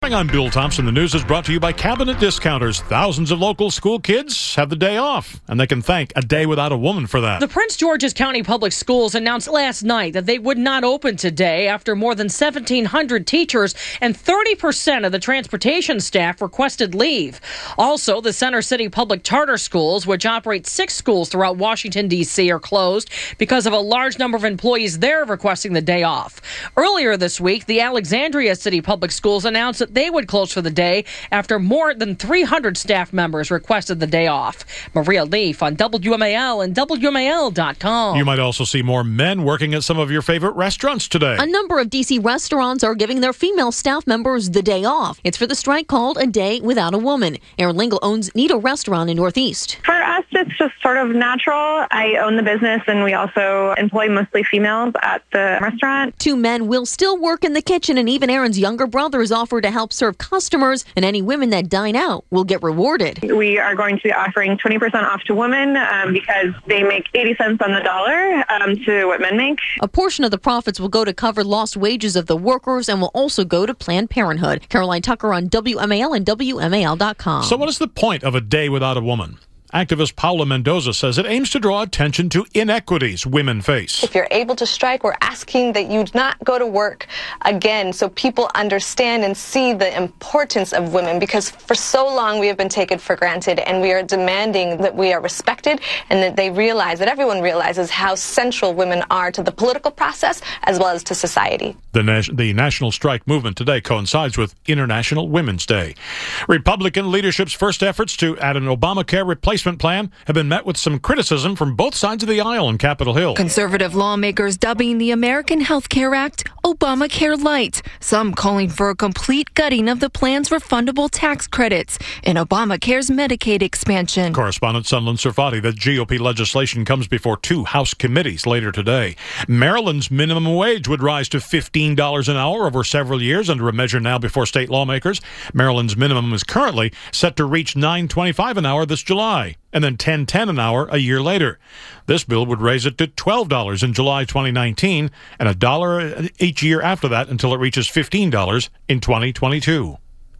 I'm Bill Thompson. The news is brought to you by Cabinet Discounters. Thousands of local school kids have the day off, and they can thank A Day Without a Woman for that. The Prince George's County Public Schools announced last night that they would not open today after more than 1,700 teachers and 30% of the transportation staff requested leave. Also, the Center City Public Charter Schools, which operate 6 schools throughout Washington, D.C., are closed because of a large number of employees there requesting the day off. Earlier this week, the Alexandria City Public Schools announced that they would close for the day after more than 300 staff members requested the day off. Maria Leaf on WMAL and WMAL.com. You might also see more men working at some of your favorite restaurants today. A number of D.C. restaurants are giving their female staff members the day off. It's for the strike called A Day Without a Woman. Erin Lingle owns Nito Restaurant in Northeast. For us, it's just sort of natural. I own the business, and we also employ mostly females at the restaurant. 2 men will still work in the kitchen, and even Erin's younger brother is offered to help serve customers, and any women that dine out will get rewarded. We are going to be offering 20% off to women because they make 80 cents on the dollar to what men make. A portion of the profits will go to cover lost wages of the workers and will also go to Planned Parenthood. Caroline Tucker on WMAL and WMAL.com. So what is the point of A Day Without a Woman? Activist Paula Mendoza says it aims to draw attention to inequities women face. If you're able to strike, we're asking that you not go to work again so people understand and see the importance of women, because for so long we have been taken for granted, and we are demanding that we are respected and that they realize, that everyone realizes how central women are to the political process as well as to society. The national strike movement today coincides with International Women's Day. Republican leadership's first efforts to add an Obamacare replacement plan have been met with some criticism from both sides of the aisle in Capitol Hill. Conservative lawmakers dubbing the American Health Care Act Obamacare Light, some calling for a complete gutting of the plan's refundable tax credits and Obamacare's Medicaid expansion. Correspondent Sunland Serfati, the GOP legislation comes before 2 House committees later today. Maryland's minimum wage would rise to $15 an hour over several years under a measure now before state lawmakers. Maryland's minimum is currently set to reach $9.25 an hour this July, and then $10.10 an hour a year later. This bill would raise it to $12 in July 2019 and $1 each year after that until it reaches $15 in 2022.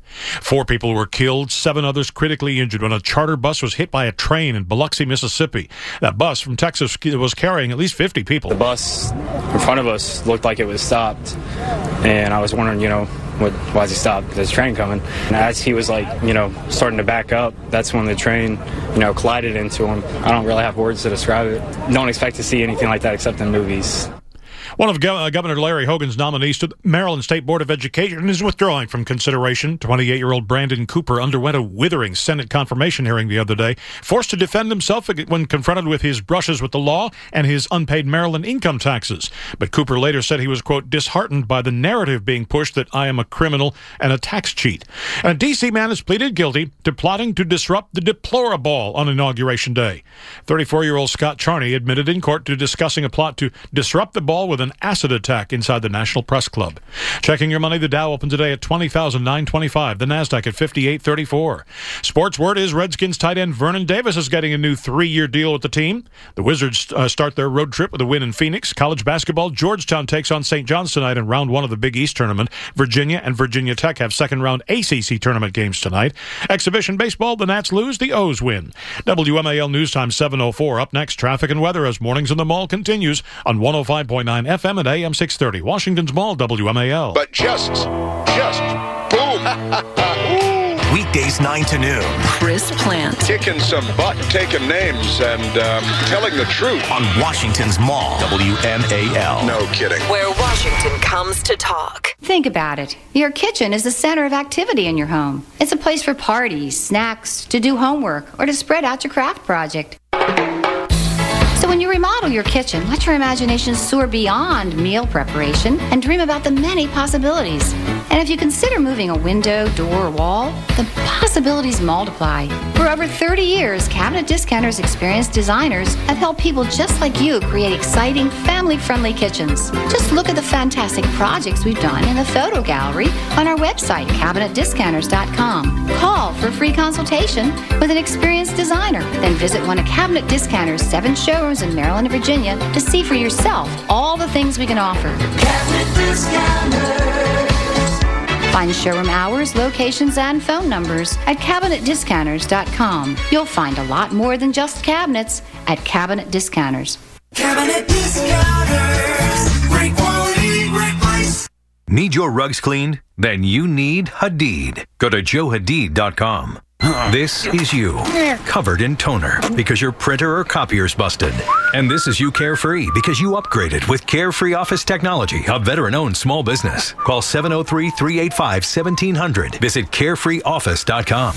4 people were killed, 7 others critically injured when a charter bus was hit by a train in Biloxi, Mississippi. That bus from Texas was carrying at least 50 people. The bus in front of us looked like it was stopped, and I was wondering, why is he stopped? There's a train coming. And as he was starting to back up, that's when the train, collided into him. I don't really have words to describe it. Don't expect to see anything like that except in movies. One of Governor Larry Hogan's nominees to the Maryland State Board of Education is withdrawing from consideration. 28-year-old Brandon Cooper underwent a withering Senate confirmation hearing the other day, forced to defend himself when confronted with his brushes with the law and his unpaid Maryland income taxes. But Cooper later said he was, quote, disheartened by the narrative being pushed that I am a criminal and a tax cheat. And a D.C. man has pleaded guilty to plotting to disrupt the Deploraball on Inauguration Day. 34-year-old Scott Charney admitted in court to discussing a plot to disrupt the ball with an acid attack inside the National Press Club. Checking your money, the Dow opened today at 20,925. The Nasdaq at 5834. Sports word is Redskins tight end Vernon Davis is getting a new 3-year deal with the team. The Wizards start their road trip with a win in Phoenix. College basketball, Georgetown takes on St. John's tonight in round 1 of the Big East tournament. Virginia and Virginia Tech have second-round ACC tournament games tonight. Exhibition baseball, the Nats lose, the O's win. WMAL News Time 7:04. Up next, traffic and weather as Mornings in the Mall continues on 105.9 FM and AM 630. Washington's Mall, WMAL. But just boom. Weekdays 9 to noon. Chris Plant. Kicking some butt, taking names, and telling the truth. On Washington's Mall, WMAL. No kidding. Where Washington comes to talk. Think about it. Your kitchen is the center of activity in your home. It's a place for parties, snacks, to do homework, or to spread out your craft project. So when you remodel your kitchen, let your imagination soar beyond meal preparation and dream about the many possibilities. And if you consider moving a window, door, or wall, the possibilities multiply. For over 30 years, Cabinet Discounters' experienced designers have helped people just like you create exciting, family-friendly kitchens. Just look at the fantastic projects we've done in the photo gallery on our website, CabinetDiscounters.com. Call for a free consultation with an experienced designer. Then visit one of Cabinet Discounters' 7 showrooms in Maryland and Virginia to see for yourself all the things we can offer. Cabinet Discounters. Find showroom hours, locations, and phone numbers at CabinetDiscounters.com. You'll find a lot more than just cabinets at Cabinet Discounters. Cabinet Discounters. Great quality, great price. Need your rugs cleaned? Then you need Hadid. Go to joehadid.com. This is you, covered in toner because your printer or copier's busted. And this is you carefree because you upgraded with Carefree Office Technology, a veteran-owned small business. Call 703-385-1700. Visit carefreeoffice.com.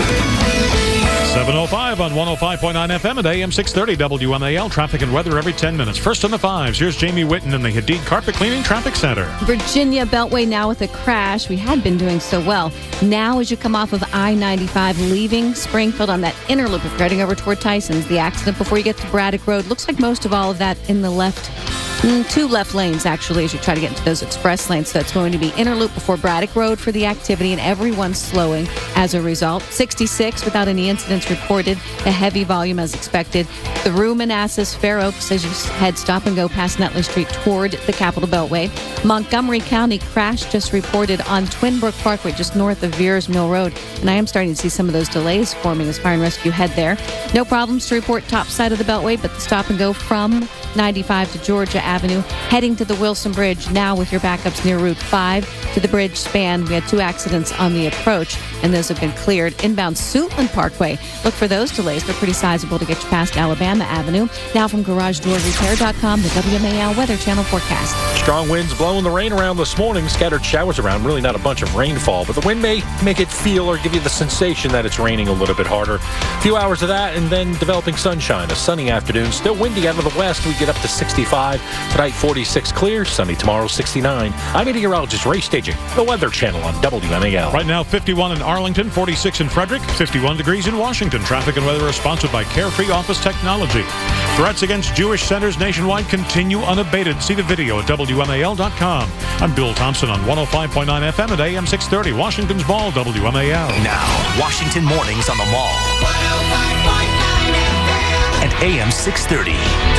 7:05 on 105.9 FM at AM 630 WMAL. Traffic and weather every 10 minutes. First on the fives, here's Jamie Whitten in the Hadid Carpet Cleaning Traffic Center. Virginia Beltway now with a crash. We had been doing so well. Now as you come off of I-95 leaving Springfield on that inner loop, if you're heading over toward Tyson's, the accident before you get to Braddock Road, looks like most of all of that in the left. Two left lanes, actually, as you try to get into those express lanes. So it's going to be inner loop before Braddock Road for the activity, and everyone's slowing as a result. 66 without any incidents reported. A heavy volume as expected. Through Manassas, Fair Oaks, as you head stop and go past Nutley Street toward the Capitol Beltway. Montgomery County crash just reported on Twin Brook Parkway, just north of Veers Mill Road. And I am starting to see some of those delays forming as fire and rescue head there. No problems to report top side of the Beltway, but the stop and go from 95 to Georgia Avenue, heading to the Wilson Bridge, now with your backups near Route 5 to the bridge span. We had 2 accidents on the approach, and those have been cleared. Inbound Suitland Parkway, look for those delays. They're pretty sizable to get you past Alabama Avenue. Now from GarageDoorRepair.com, the WMAL Weather Channel forecast. Strong winds blowing the rain around this morning. Scattered showers around. Really not a bunch of rainfall, but the wind may make it feel or give you the sensation that it's raining a little bit harder. A few hours of that, and then developing sunshine. A sunny afternoon. Still windy out of the west. We get up to 65. Tonight, 46 clear. Sunny tomorrow, 69. I'm meteorologist Ray Staging, the Weather Channel on WMAL. Right now, 51 in Arlington, 46 in Frederick, 51 degrees in Washington. Traffic and weather are sponsored by Carefree Office Technology. Threats against Jewish centers nationwide continue unabated. See the video at WMAL.com. I'm Bill Thompson on 105.9 FM at AM 630, Washington's Ball, WMAL. Now, Washington Mornings on the Mall. 105.9 FM. At AM 630.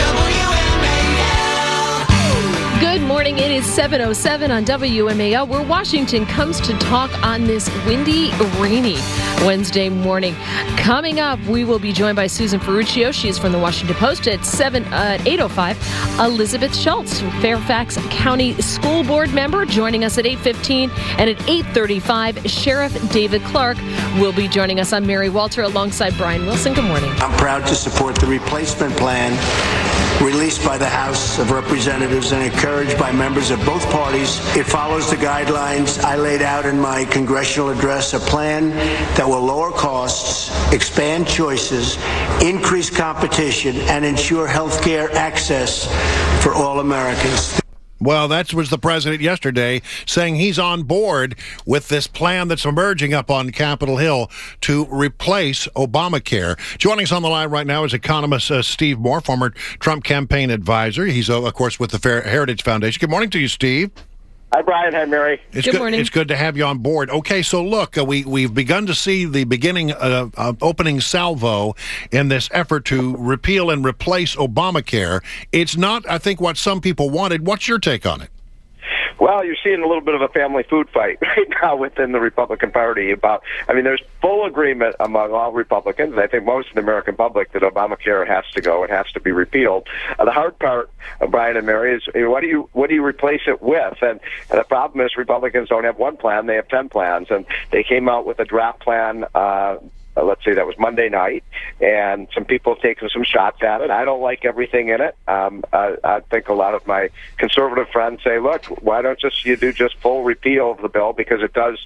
Good morning. It is 7:07 on WMAL, where Washington comes to talk on this windy, rainy Wednesday morning. Coming up, we will be joined by Susan Ferruccio. She is from the Washington Post at 8:05. Elizabeth Schultz, Fairfax County School Board member, joining us at 8:15. And at 8:35, Sheriff David Clark will be joining us. I'm Mary Walter alongside Brian Wilson. Good morning. I'm proud to support the replacement plan released by the House of Representatives and encouraged by members of both parties. It follows the guidelines I laid out in my congressional address, a plan that will lower costs, expand choices, increase competition, and ensure health care access for all Americans. Well, that was the president yesterday saying he's on board with this plan that's emerging up on Capitol Hill to replace Obamacare. Joining us on the line right now is economist Steve Moore, former Trump campaign advisor. He's, of course, with the Heritage Foundation. Good morning to you, Steve. Hi, Brian. Hi, Mary. Good morning. It's good to have you on board. Okay, so look, we've begun to see the beginning opening salvo in this effort to repeal and replace Obamacare. It's not, I think, what some people wanted. What's your take on it? Well, you're seeing a little bit of a family food fight right now within the Republican Party about, there's full agreement among all Republicans, and I think most of the American public, that Obamacare has to go. It has to be repealed. The hard part, Brian and Mary, is what do you replace it with? And the problem is Republicans don't have one plan, they have 10 plans, and they came out with a draft plan let's say that was Monday night, and some people have taken some shots at it. I don't like everything in it. I think a lot of my conservative friends say, look, why don't you do just full repeal of the bill, because it does,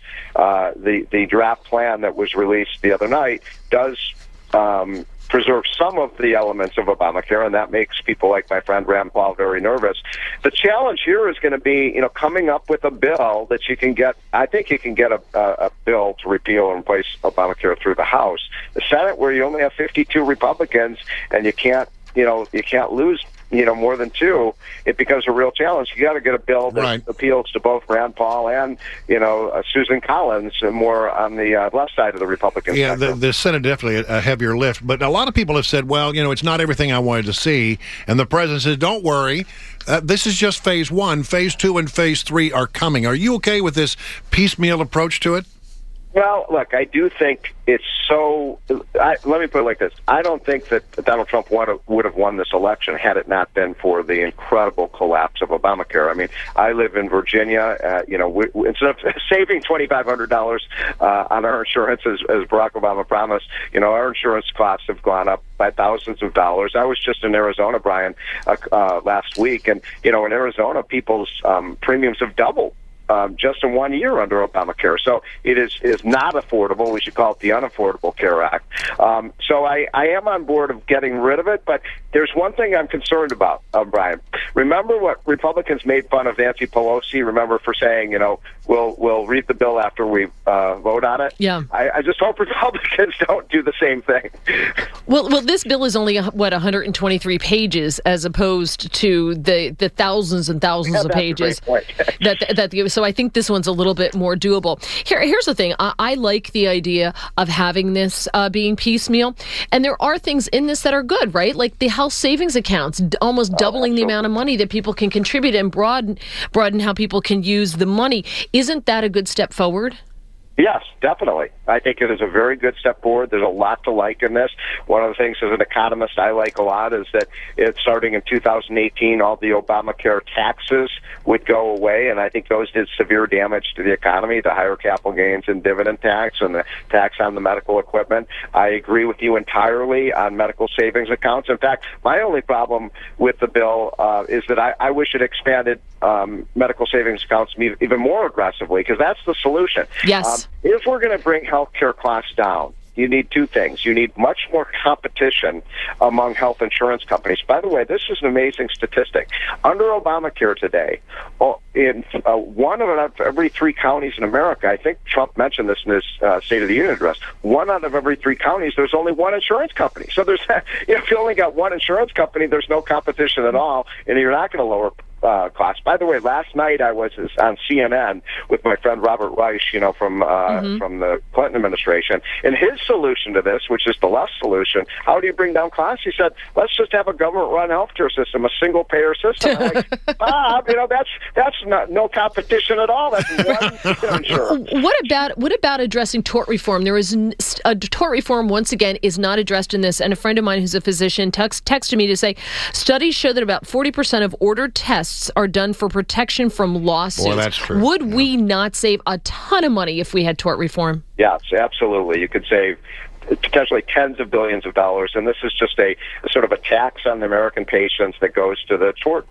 the draft plan that was released the other night does preserve some of the elements of Obamacare, and that makes people like my friend Rand Paul very nervous. The challenge here is going to be, coming up with a bill that you can get. I think you can get a bill to repeal and replace Obamacare through the House. The Senate, where you only have 52 Republicans, and you can't lose more than two, it becomes a real challenge. You got to get a bill that appeals to both Rand Paul and Susan Collins, more on the left side of the Republican Yeah, spectrum. the Senate definitely a heavier lift. But a lot of people have said, well, it's not everything I wanted to see. And the president says, don't worry. This is just phase one. Phase two and phase three are coming. Are you okay with this piecemeal approach to it? Well, look, I do think it's so. Let me put it like this: I don't think that Donald Trump would have won this election had it not been for the incredible collapse of Obamacare. I mean, I live in Virginia. Instead of saving $2,500 on our insurance, as Barack Obama promised, our insurance costs have gone up by thousands of dollars. I was just in Arizona, Brian, last week, and in Arizona, people's premiums have doubled. Just in 1 year under Obamacare. So it is not affordable. We should call it the Unaffordable Care Act. So I am on board of getting rid of it, but there's one thing I'm concerned about, Brian. Remember what Republicans made fun of Nancy Pelosi, remember, for saying, we'll read the bill after we vote on it? Yeah. I just hope Republicans don't do the same thing. Well, this bill is only, 123 pages as opposed to the thousands and thousands of pages. So I think this one's a little bit more doable. Here's the thing. I like the idea of having this being piecemeal. And there are things in this that are good, right? Like the health savings accounts, almost doubling the amount of money that people can contribute and broaden how people can use the money. Isn't that a good step forward? Yes, definitely. I think it is a very good step forward. There's a lot to like in this. One of the things as an economist I like a lot is that it's starting in 2018, all the Obamacare taxes would go away, and I think those did severe damage to the economy, the higher capital gains and dividend tax and the tax on the medical equipment. I agree with you entirely on medical savings accounts. In fact, my only problem with the bill is that I wish it expanded medical savings accounts even more aggressively, because that's the solution. Yes. If we're going to bring healthcare costs down, you need two things. You need much more competition among health insurance companies. By the way, this is an amazing statistic. Under Obamacare today, in one out of every three counties in America, I think Trump mentioned this in his State of the Union address, one out of every three counties, there's only one insurance company. So there's, if you only got one insurance company, there's no competition at all, and you're not going to lower costs. By the way, last night I was on CNN with my friend Robert Reich, from the Clinton administration, and his solution to this, which is the left solution, how do you bring down costs? He said, let's just have a government-run healthcare system, a single-payer system. I'm like, Bob, that's no competition at all. That's one insurance. What about addressing tort reform? There is tort reform, once again, is not addressed in this. And a friend of mine who's a physician texted me to say, studies show that about 40% of ordered tests are done for protection from lawsuits. Boy, that's true. Would we not save a ton of money if we had tort reform? Yes, absolutely. You could save potentially tens of billions of dollars, and this is just a sort of a tax on the American patients that goes to the tort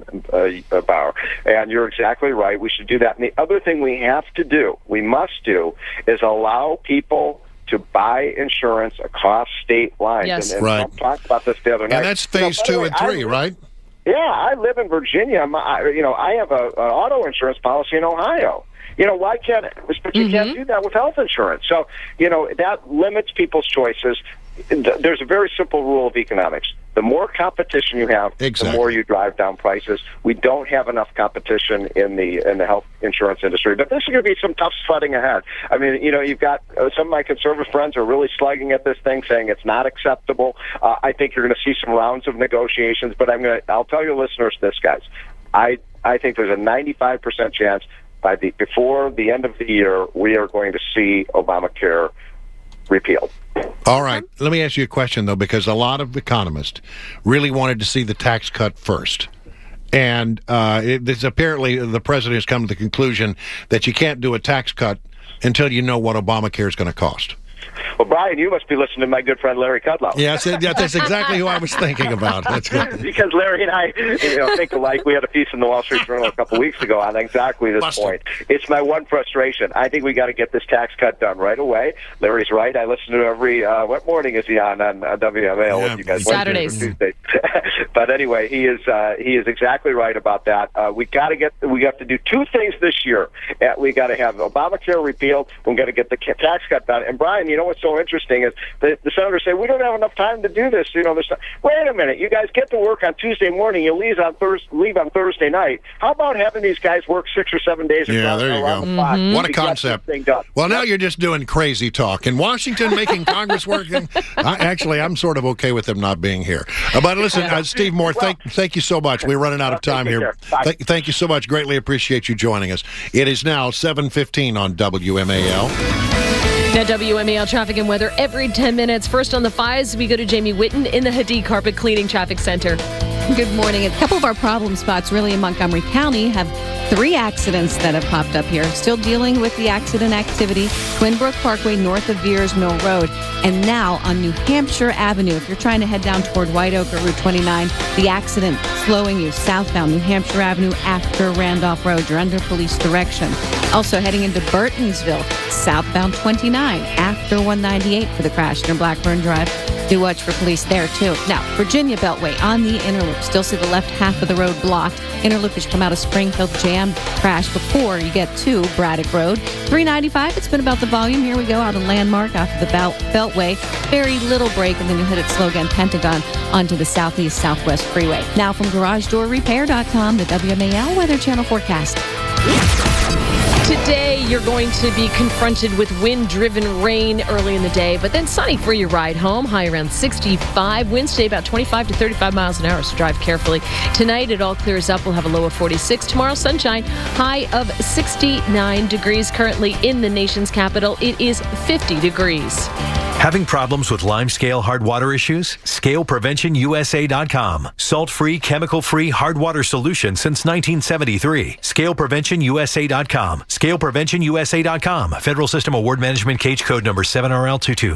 bar. And you're exactly right. We should do that. And the other thing we must do, is allow people to buy insurance across state lines. Yes. And Right. Trump talked about this the other night. And that's phase two and three, right? Yeah, I live in Virginia. I have an auto insurance policy in Ohio. Why can't it? But you can't do that with health insurance. So, that limits people's choices. There's a very simple rule of economics. The more competition you have, the more you drive down prices. We don't have enough competition in the health insurance industry. But this is going to be some tough sledding ahead. I mean, you've got some of my conservative friends are really slugging at this thing, saying it's not acceptable. I think you're going to see some rounds of negotiations. But I'll tell your listeners this, guys. I think there's a 95% chance before the end of the year, we are going to see Obamacare repealed. All right. Let me ask you a question, though, because a lot of economists really wanted to see the tax cut first. And apparently the president has come to the conclusion that you can't do a tax cut until you know what Obamacare is going to cost. Well, Brian, you must be listening to my good friend Larry Kudlow. Yes, that's exactly who I was thinking about. That's good. Because Larry and I, think alike. We had a piece in the Wall Street Journal a couple weeks ago on exactly this point. It's my one frustration. I think we got to get this tax cut done right away. Larry's right. I listen to every. What morning is he on WMAL with you guys? Saturdays. Tuesdays. But anyway, he is exactly right about that. We have to do two things this year. We got to have Obamacare repealed. We got to get the tax cut done. And Brian, you know what's so so interesting is the senators say, we don't have enough time to do this. Wait a minute. You guys get to work on Tuesday morning. You leave on Thursday night. How about having these guys work 6 or 7 days there you go. the clock? What a concept. Well, now you're just doing crazy talk. In Washington, making Congress working, I'm sort of okay with them not being here. But listen, Steve Moore, thank you so much. We're running out of time here. Thank you so much. Greatly appreciate you joining us. It is now 7:15 on WMAL. Now, WMAL traffic and weather every 10 minutes. First on the 5s, we go to Jamie Whitten in the Hadid Carpet Cleaning Traffic Center. Good morning. A couple of our problem spots really in Montgomery County have 3 accidents that have popped up here. Still dealing with the accident activity. Twin Brook Parkway north of Veers Mill Road. And now on New Hampshire Avenue. If you're trying to head down toward White Oak or Route 29, the accident slowing you southbound New Hampshire Avenue after Randolph Road. You're under police direction. Also heading into Burtonsville, southbound 29 after 198 for the crash near Blackburn Drive. Do watch for police there, too. Now, Virginia Beltway on the inner loop. Still see the left half of the road blocked. Inner loop as you come out of Springfield, jam crash before you get to Braddock Road. 395, it's been about the volume. Here we go out of Landmark, off of the Beltway. Very little break, and then you hit it slow again, Pentagon, onto the southeast-southwest freeway. Now from GarageDoorRepair.com, the WMAL Weather Channel forecast. Today, you're going to be confronted with wind-driven rain early in the day, but then sunny for your ride home. High around 65. Winds today about 25 to 35 miles an hour, so drive carefully. Tonight, it all clears up. We'll have a low of 46. Tomorrow, sunshine. High of 69 degrees. Currently in the nation's capital, it is 50 degrees. Having problems with lime scale hard water issues? ScalePreventionUSA.com. Salt-free, chemical-free hard water solution since 1973. ScalePreventionUSA.com. ScalePreventionUSA.com. Federal System Award Management Cage Code number 7RL22.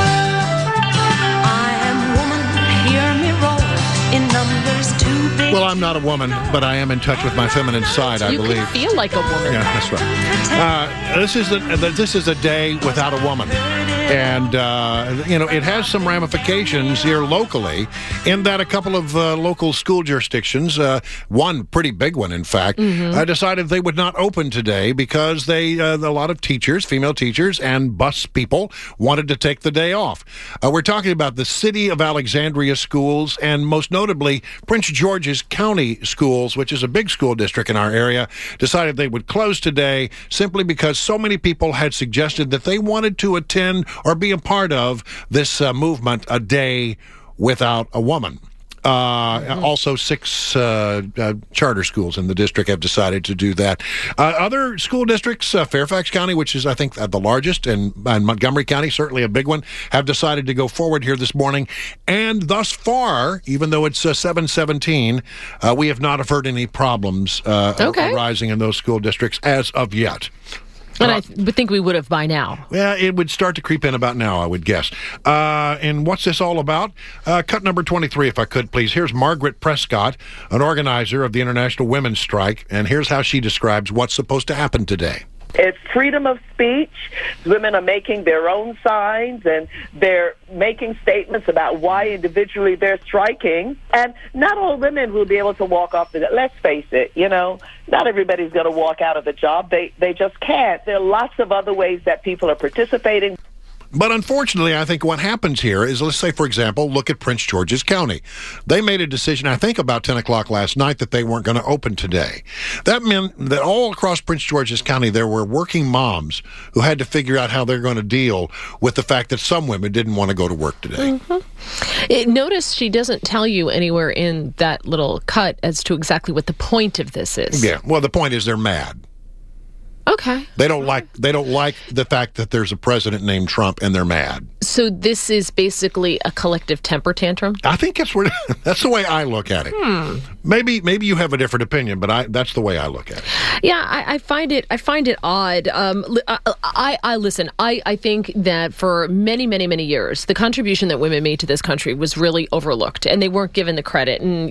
Well, I'm not a woman, but I am in touch with my feminine side, I believe. You feel like a woman. Yeah, that's right. This is a day without a woman. And, it has some ramifications here locally in that a couple of local school jurisdictions, one pretty big one, in fact, decided they would not open today because a lot of teachers, female teachers, and bus people wanted to take the day off. We're talking about the City of Alexandria schools and most notably Prince George's County schools, which is a big school district in our area, decided they would close today simply because so many people had suggested that they wanted to attend or be a part of this movement, A Day Without a Woman. Also, 6 charter schools in the district have decided to do that. Other school districts, Fairfax County, which is, I think, the largest, and Montgomery County, certainly a big one, have decided to go forward here this morning. And thus far, even though it's 7:17, we have not heard any problems arising in those school districts as of yet. And I would think we would have by now. Yeah, it would start to creep in about now, I would guess. And what's this all about? Cut number 23, if I could, please. Here's Margaret Prescott, an organizer of the International Women's Strike, and here's how she describes what's supposed to happen today. It's freedom of speech. Women are making their own signs, and they're making statements about why individually they're striking. And not all women will be able to walk off the... Let's face it, not everybody's going to walk out of the job. They just can't. There are lots of other ways that people are participating. But unfortunately, I think what happens here is, let's say, for example, look at Prince George's County. They made a decision, I think about 10 o'clock last night, that they weren't going to open today. That meant that all across Prince George's County, there were working moms who had to figure out how they're going to deal with the fact that some women didn't want to go to work today. Notice she doesn't tell you anywhere in that little cut as to exactly what the point of this is. Yeah, well, the point is they're mad. Okay. They don't like the fact that there's a president named Trump, and they're mad. So this is basically a collective temper tantrum? I think that's the way I look at it. Maybe you have a different opinion, but that's the way I look at it. Yeah, I find it odd. Listen. I think that for many, many, many years, the contribution that women made to this country was really overlooked, and they weren't given the credit. And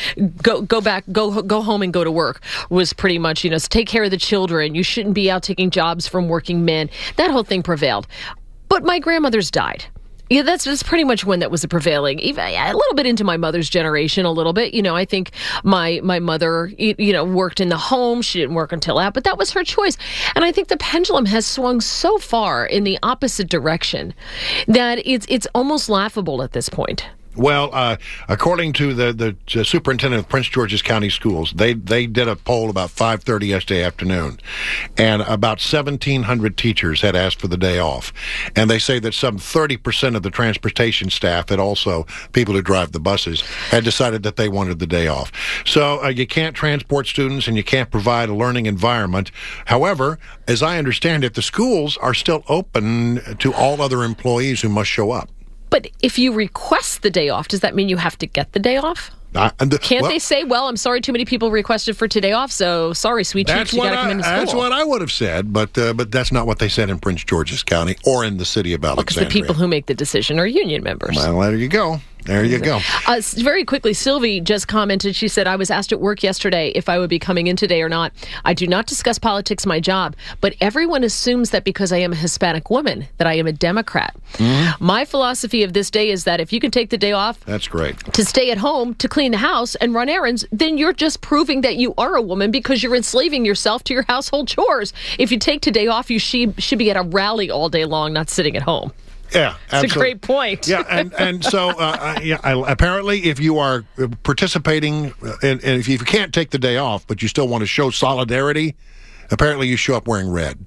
go home and go to work was pretty much take care of the children. You shouldn't be out taking jobs from working men. That whole thing prevailed. But my grandmothers died. Yeah, that's pretty much when that was the prevailing. Even a little bit into my mother's generation, a little bit. I think my mother, worked in the home. She didn't work until that, but that was her choice. And I think the pendulum has swung so far in the opposite direction that it's almost laughable at this point. Well, according to the superintendent of Prince George's County Schools, they did a poll about 5:30 yesterday afternoon, and about 1,700 teachers had asked for the day off. And they say that some 30% of the transportation staff, and also people who drive the buses, had decided that they wanted the day off. So you can't transport students and you can't provide a learning environment. However, as I understand it, the schools are still open to all other employees who must show up. But if you request the day off, does that mean you have to get the day off? Can't they say, well, I'm sorry, too many people requested for today off, so sorry, sweet cheeks, you got to come into school? That's what I would have said, but that's not what they said in Prince George's County or in the city of Alexandria. Because the people who make the decision are union members. Well, there you go. There you go. Very quickly, Sylvie just commented. She said, I was asked at work yesterday if I would be coming in today or not. I do not discuss politics, my job, but everyone assumes that because I am a Hispanic woman, that I am a Democrat. Mm-hmm. My philosophy of this day is that if you can take the day off, that's great, to stay at home, to clean the house and run errands, then you're just proving that you are a woman because you're enslaving yourself to your household chores. If you take today off, you should be at a rally all day long, not sitting at home. Yeah, absolutely. It's a great point. Yeah, and so apparently, if you are participating, and if you can't take the day off, but you still want to show solidarity, apparently you show up wearing red.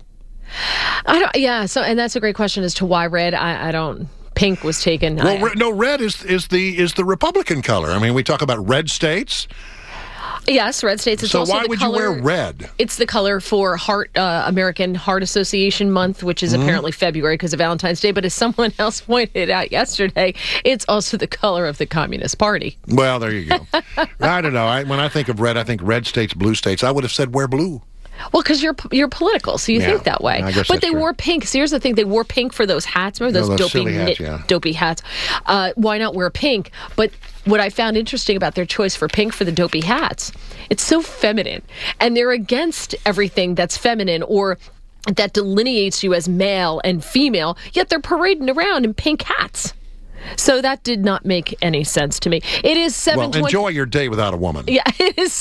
And that's a great question as to why red. I don't. Pink was taken. Well, red is the Republican color. I mean, we talk about red states. Yes, red states. It's also why the would color, you wear red? It's the color for American Heart Association Month, which is apparently February because of Valentine's Day. But as someone else pointed out yesterday, it's also the color of the Communist Party. Well, there you go. I don't know. When I think of red, I think red states, blue states. I would have said wear blue. Well, because you're political, so you think that way. But they wore pink. So here's the thing: they wore pink for those hats. Remember those dopey hats? Why not wear pink? But what I found interesting about their choice for pink for the dopey hats, it's so feminine, and they're against everything that's feminine or that delineates you as male and female. Yet they're parading around in pink hats. So that did not make any sense to me. It is 7:20. Well, enjoy your day without a woman. Yeah, it is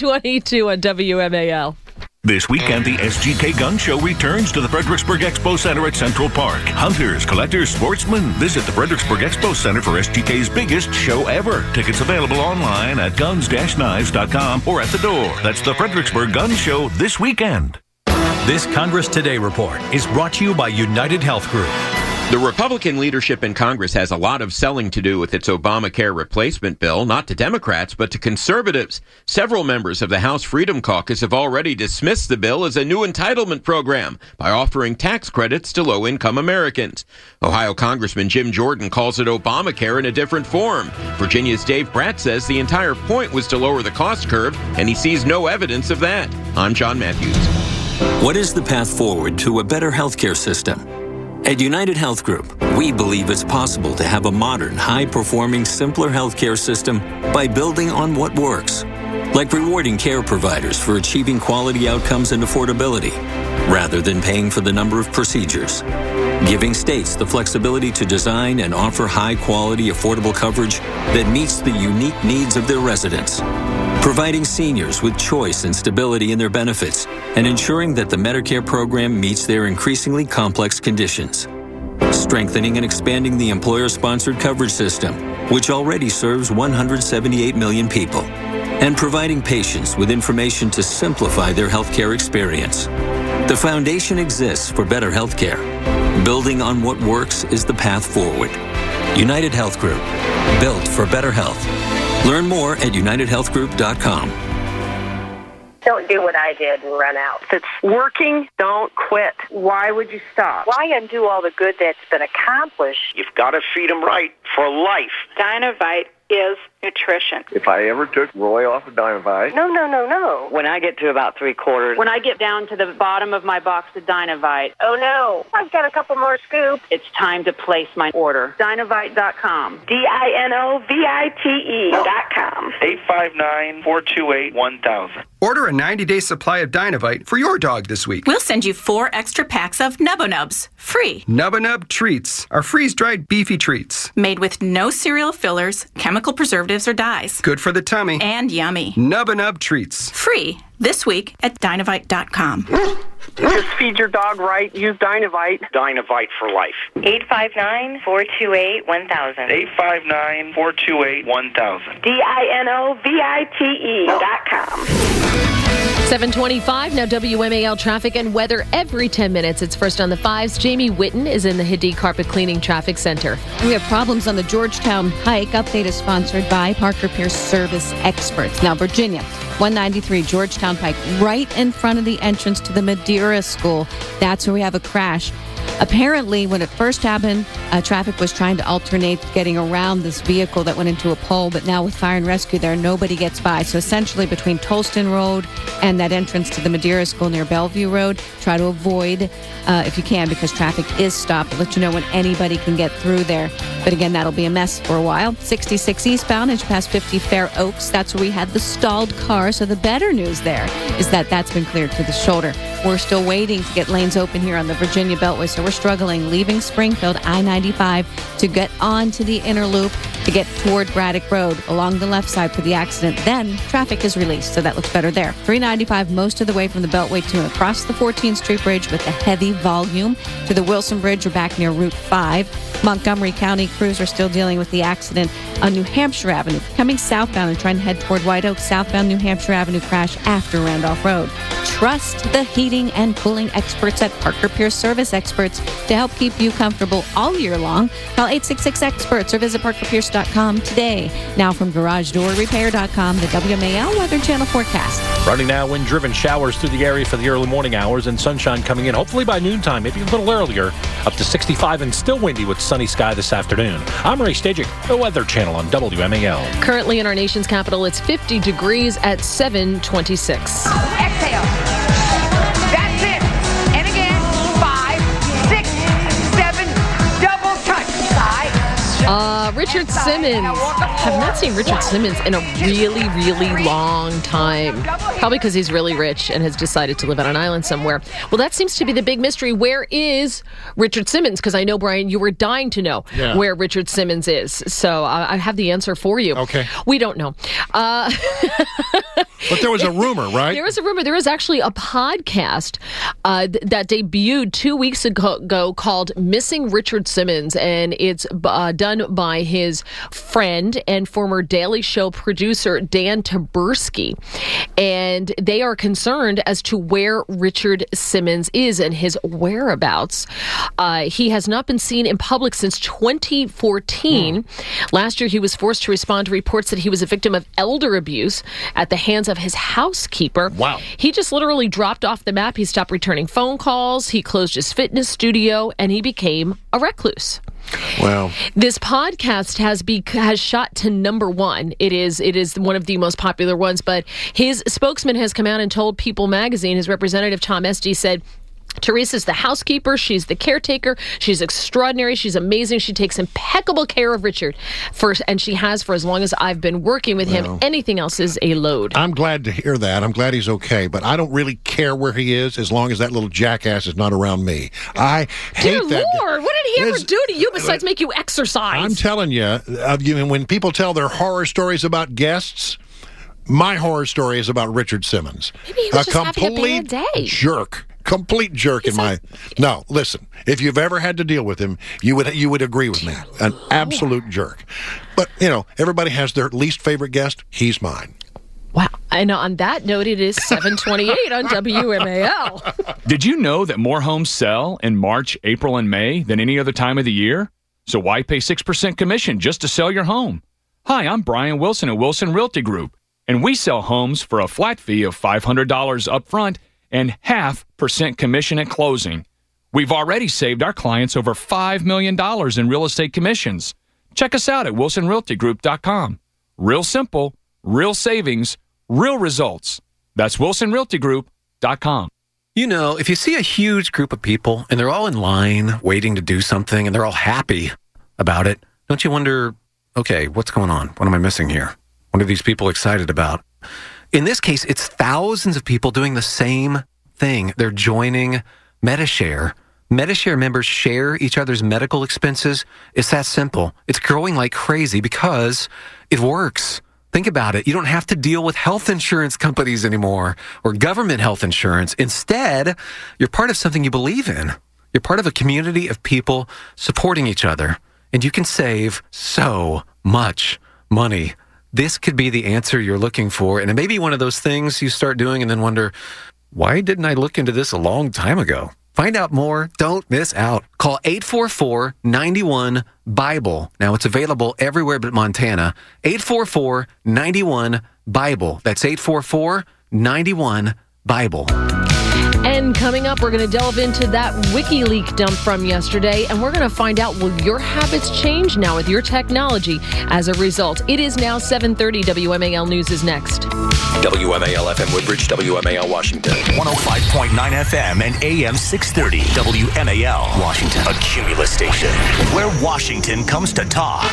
7:22 on WMAL. This weekend, the SGK Gun Show returns to the Fredericksburg Expo Center at Central Park. Hunters, collectors, sportsmen, visit the Fredericksburg Expo Center for SGK's biggest show ever. Tickets available online at guns-knives.com or at the door. That's the Fredericksburg Gun Show this weekend. This Congress Today report is brought to you by United Health Group. The Republican leadership in Congress has a lot of selling to do with its Obamacare replacement bill, not to Democrats, but to conservatives. Several members of the House Freedom Caucus have already dismissed the bill as a new entitlement program by offering tax credits to low-income Americans. Ohio Congressman Jim Jordan calls it Obamacare in a different form. Virginia's Dave Pratt says the entire point was to lower the cost curve, and he sees no evidence of that. I'm John Matthews. What is the path forward to a better healthcare system? At United Health Group, we believe it's possible to have a modern, high-performing, simpler healthcare system by building on what works, like rewarding care providers for achieving quality outcomes and affordability, rather than paying for the number of procedures, giving states the flexibility to design and offer high-quality, affordable coverage that meets the unique needs of their residents, providing seniors with choice and stability in their benefits, and ensuring that the Medicare program meets their increasingly complex conditions. Strengthening and expanding the employer-sponsored coverage system, which already serves 178 million people. And providing patients with information to simplify their healthcare experience. The foundation exists for better healthcare. Building on what works is the path forward. United Health Group. Built for better health. Learn more at UnitedHealthGroup.com. Don't do what I did and run out. If it's working, don't quit. Why would you stop? Why undo all the good that's been accomplished? You've got to feed them right for life. Dinovite is Nutrition. If I ever took Roy off of Dynavite. No. When I get to about 3/4. When I get down to the bottom of my box of Dynavite. Oh, no. I've got a couple more scoops. It's time to place my order. Dynavite.com. DINOVITE.com. 859-428-1000. Order a 90-day supply of Dynavite for your dog this week. We'll send you 4 extra packs of Nubba Nubs, free. Nubba Nub Treats are freeze-dried beefy treats. Made with no cereal fillers, chemical preservatives, or dyes. Good for the tummy. And yummy. Nubba Nub Treats. Free this week at Dynavite.com. Just feed your dog right. Use Dynavite. Dynavite for life. 859-428-1000. 859-428-1000. DINOVITE.com. 7:25, now WMAL traffic and weather every 10 minutes. It's first on the 5s. Jamie Witten is in the Hadid Carpet Cleaning Traffic Center. We have problems on the Georgetown Pike. Update is sponsored by Parker Pierce Service Experts. Now, Virginia, 193 Georgetown Pike, right in front of the entrance to the Madeira School. That's where we have a crash. Apparently, when it first happened, traffic was trying to alternate getting around this vehicle that went into a pole, but now with fire and rescue there, nobody gets by. So essentially, between Tolston Road and that entrance to the Madeira School near Bellevue Road, try to avoid, if you can, because traffic is stopped. I'll let you know when anybody can get through there. But again, that'll be a mess for a while. 66 eastbound as you pass 50 Fair Oaks. That's where we had the stalled car. So the better news there is that that's been cleared to the shoulder. We're still waiting to get lanes open here on the Virginia Beltway. So we're struggling leaving Springfield, I-95, to get onto the inner loop to get toward Braddock Road along the left side for the accident. Then traffic is released, so that looks better there. 395 most of the way from the Beltway to and across the 14th Street Bridge with the heavy volume to the Wilson Bridge. We're back near Route 5. Montgomery County crews are still dealing with the accident on New Hampshire Avenue. Coming southbound and trying to head toward White Oak, southbound New Hampshire Avenue crash after Randolph Road. Trust the heating and cooling experts at Parker Pierce Service Experts to help keep you comfortable all year long. Call 866-EXPERTS or visit parkerpierce.com today. Now from GarageDoorRepair.com, the WMAL Weather Channel forecast. Running now, wind-driven showers through the area for the early morning hours and sunshine coming in hopefully by noontime, maybe a little earlier, up to 65 and still windy with sunny sky this afternoon. I'm Ray Stajic, the Weather Channel on WMAL. Currently in our nation's capital, it's 50 degrees at 7:26. Exhale. That's it. And again, 5, 6, 7, double touch. Side. Richard Simmons. Have not seen Richard Simmons in a really, really long time. Probably because he's really rich and has decided to live on an island somewhere. Well, that seems to be the big mystery. Where is Richard Simmons? Because I know, Brian, you were dying to know where Richard Simmons is. So I have the answer for you. Okay. We don't know. But there was a rumor, right? There was a rumor. There was actually a podcast that debuted 2 weeks ago called Missing Richard Simmons, and it's done by his friend and former Daily Show producer Dan Taberski. And they are concerned as to where Richard Simmons is and his whereabouts. He has not been seen in public since 2014. Last year, he was forced to respond to reports that he was a victim of elder abuse at the hands of his housekeeper. Wow. He just literally dropped off the map. He stopped returning phone calls. He closed his fitness studio, and he became a recluse. Wow. This podcast has shot to #1. It is one of the most popular ones, but his spokesman has come out and told People magazine, his representative Tom Esty said, Teresa's the housekeeper. She's the caretaker. She's extraordinary. She's amazing. She takes impeccable care of Richard, and she has for as long as I've been working with him. Anything else is a load. I'm glad to hear that. I'm glad he's okay, but I don't really care where he is as long as that little jackass is not around me. I hate Dear that. Lord, what did he ever do to you besides make you exercise? I'm telling you, when people tell their horror stories about guests, my horror story is about Richard Simmons. Maybe he was just having a bad day. Jerk. Complete jerk in my... No, listen. If you've ever had to deal with him, you would agree with me. An absolute jerk. But, everybody has their least favorite guest. He's mine. Wow. And on that note, it is 7:28 on WMAL. Did you know that more homes sell in March, April, and May than any other time of the year? So why pay 6% commission just to sell your home? Hi, I'm Brian Wilson at Wilson Realty Group, and we sell homes for a flat fee of $500 up front and 0.5% commission at closing. We've already saved our clients over $5 million in real estate commissions. Check us out at wilsonrealtygroup.com. Real simple, real savings, real results. That's WilsonRealtyGroup.com. You know, if you see a huge group of people and they're all in line waiting to do something and they're all happy about it, don't you wonder, okay, what's going on? What am I missing here? What are these people excited about? In this case, it's thousands of people doing the same thing. They're joining MediShare. MediShare members share each other's medical expenses. It's that simple. It's growing like crazy because it works. Think about it. You don't have to deal with health insurance companies anymore or government health insurance. Instead, you're part of something you believe in. You're part of a community of people supporting each other, and you can save so much money. This could be the answer you're looking for, and it may be one of those things you start doing and then wonder, why didn't I look into this a long time ago? Find out more. Don't miss out. Call 844-91-BIBLE. Now, it's available everywhere but Montana. 844-91-BIBLE. That's 844-91-BIBLE. And coming up, we're going to delve into that WikiLeaks dump from yesterday, and we're going to find out, will your habits change now with your technology as a result? It is now 7:30. WMAL News is next. WMAL FM Woodbridge, WMAL Washington. 105.9 FM and AM 630. WMAL Washington. A Cumulus station where Washington comes to talk.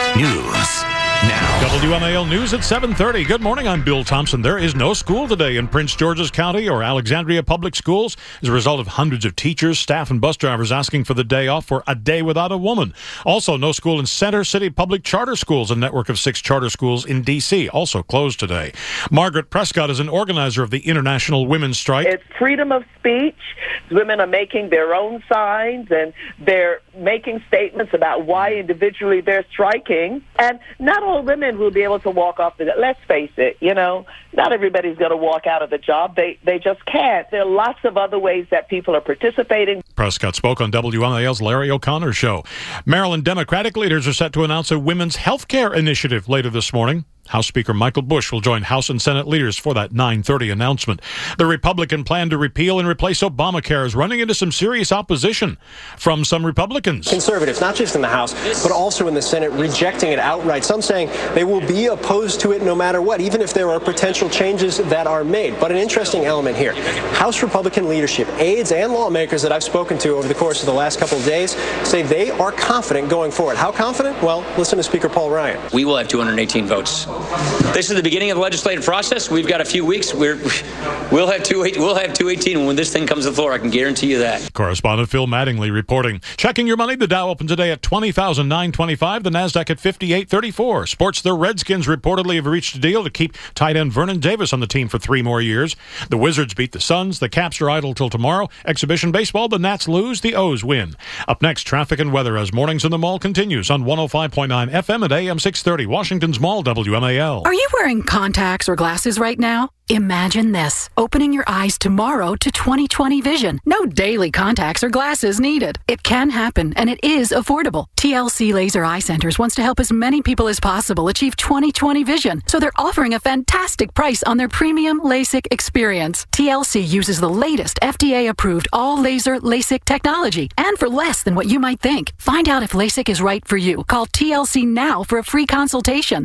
News now. WMAL News at 7:30. Good morning, I'm Bill Thompson. There is no school today in Prince George's County or Alexandria Public Schools as a result of hundreds of teachers, staff, and bus drivers asking for the day off for a day without a woman. Also, no school in Center City Public Charter Schools, a network of 6 charter schools in D.C., also closed today. Margaret Prescott is an organizer of the International Women's Strike. It's freedom of speech. Women are making their own signs, and they're making statements about why individually they're striking. And not all women will be able to walk off the, let's face it, you know, not everybody's going to walk out of the job. They just can't. There are lots of other ways that people are participating. Prescott spoke on WMAL's Larry O'Connor show. Maryland Democratic leaders are set to announce a women's health care initiative later this morning. House Speaker Michael Bush will join House and Senate leaders for that 9:30 announcement. The Republican plan to repeal and replace Obamacare is running into some serious opposition from some Republicans. Conservatives, not just in the House, but also in the Senate, rejecting it outright. Some saying they will be opposed to it no matter what, even if there are potential changes that are made. But an interesting element here, House Republican leadership, aides and lawmakers that I've spoken to over the course of the last couple of days say they are confident going forward. How confident? Well, listen to Speaker Paul Ryan. We will have 218 votes. This is the beginning of the legislative process. We've got a few weeks. We'll have 218 when this thing comes to the floor. I can guarantee you that. Correspondent Phil Mattingly reporting. Checking your money, the Dow opened today at 20,925. The Nasdaq at 5834. Sports, the Redskins reportedly have reached a deal to keep tight end Vernon Davis on the team for 3 more years. The Wizards beat the Suns. The Caps are idle till tomorrow. Exhibition baseball, the Nats lose. The O's win. Up next, traffic and weather as Mornings in the Mall continues on 105.9 FM at AM 630. Washington's Mall, WMAL. Are you wearing contacts or glasses right now? Imagine this, opening your eyes tomorrow to 20/20 vision. No daily contacts or glasses needed. It can happen, and it is affordable. TLC Laser Eye Centers wants to help as many people as possible achieve 20/20 vision, so they're offering a fantastic price on their premium LASIK experience. TLC uses the latest FDA-approved all-laser LASIK technology, and for less than what you might think. Find out if LASIK is right for you. Call TLC now for a free consultation.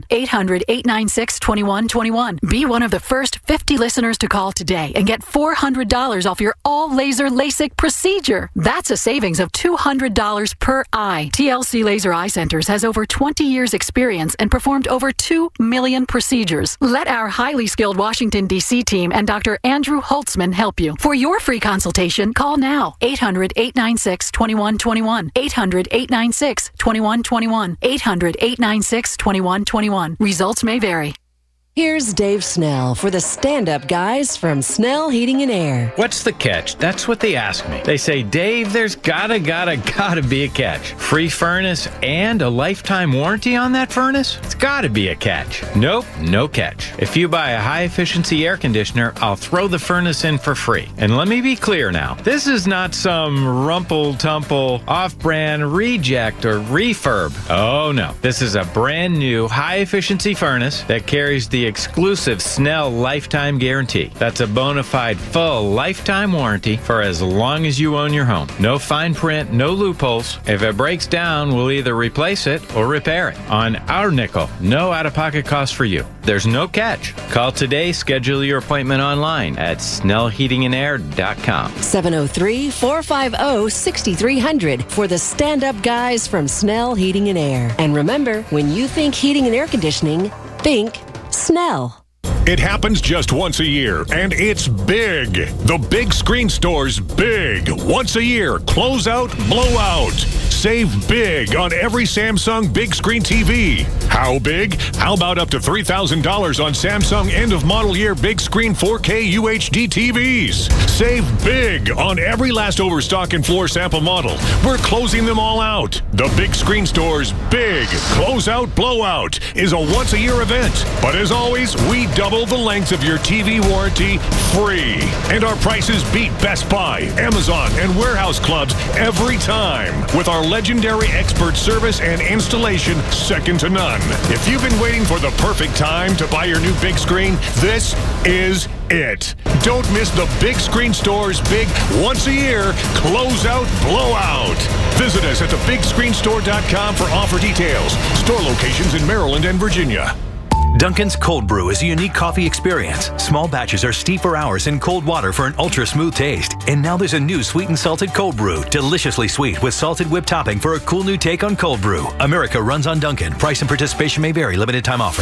800-896-2121. Be one of the first 50 listeners to call today and get $400 off your all-laser LASIK procedure. That's a savings of $200 per eye. TLC Laser Eye Centers has over 20 years experience and performed over 2 million procedures. Let our highly skilled Washington, D.C. team and Dr. Andrew Holtzman help you. For your free consultation, call now. 800-896-2121. 800-896-2121. 800-896-2121. Results may vary. Here's Dave Snell for the stand-up guys from Snell Heating and Air. What's the catch? That's what they ask me. They say, Dave, there's gotta be a catch. Free furnace and a lifetime warranty on that furnace? It's gotta be a catch. Nope, no catch. If you buy a high-efficiency air conditioner, I'll throw the furnace in for free. And let me be clear now. This is not some rumple-tumple, off-brand reject or refurb. Oh, no. This is a brand new high-efficiency furnace that carries the exclusive Snell Lifetime Guarantee. That's a bona fide full lifetime warranty for as long as you own your home. No fine print, no loopholes. If it breaks down, we'll either replace it or repair it. On our nickel, no out-of-pocket cost for you. There's no catch. Call today, schedule your appointment online at snellheatingandair.com. 703-450-6300 for the stand-up guys from Snell Heating and Air. And remember, when you think heating and air conditioning, think Snell. It happens just once a year, and it's big. The Big Screen Store's big. Once a year, closeout, blowout. Save big on every Samsung big screen TV. How big? How about up to $3,000 on Samsung end-of-model year big screen 4K UHD TVs? Save big on every last overstock and floor sample model. We're closing them all out. The Big Screen Store's big closeout blowout is a once-a-year event. But as always, we double the length of your TV warranty free. And our prices beat Best Buy, Amazon, and warehouse clubs every time. With our legendary expert service and installation second to none. If you've been waiting for the perfect time to buy your new big screen, this is it. Don't miss the Big Screen Store's big once-a-year closeout blowout. Visit us at thebigscreenstore.com for offer details. Store locations in Maryland and Virginia. Dunkin's Cold Brew is a unique coffee experience. Small batches are steeped for hours in cold water for an ultra-smooth taste. And now there's a new sweet and salted cold brew. Deliciously sweet with salted whipped topping for a cool new take on cold brew. America runs on Dunkin'. Price and participation may vary. Limited time offer.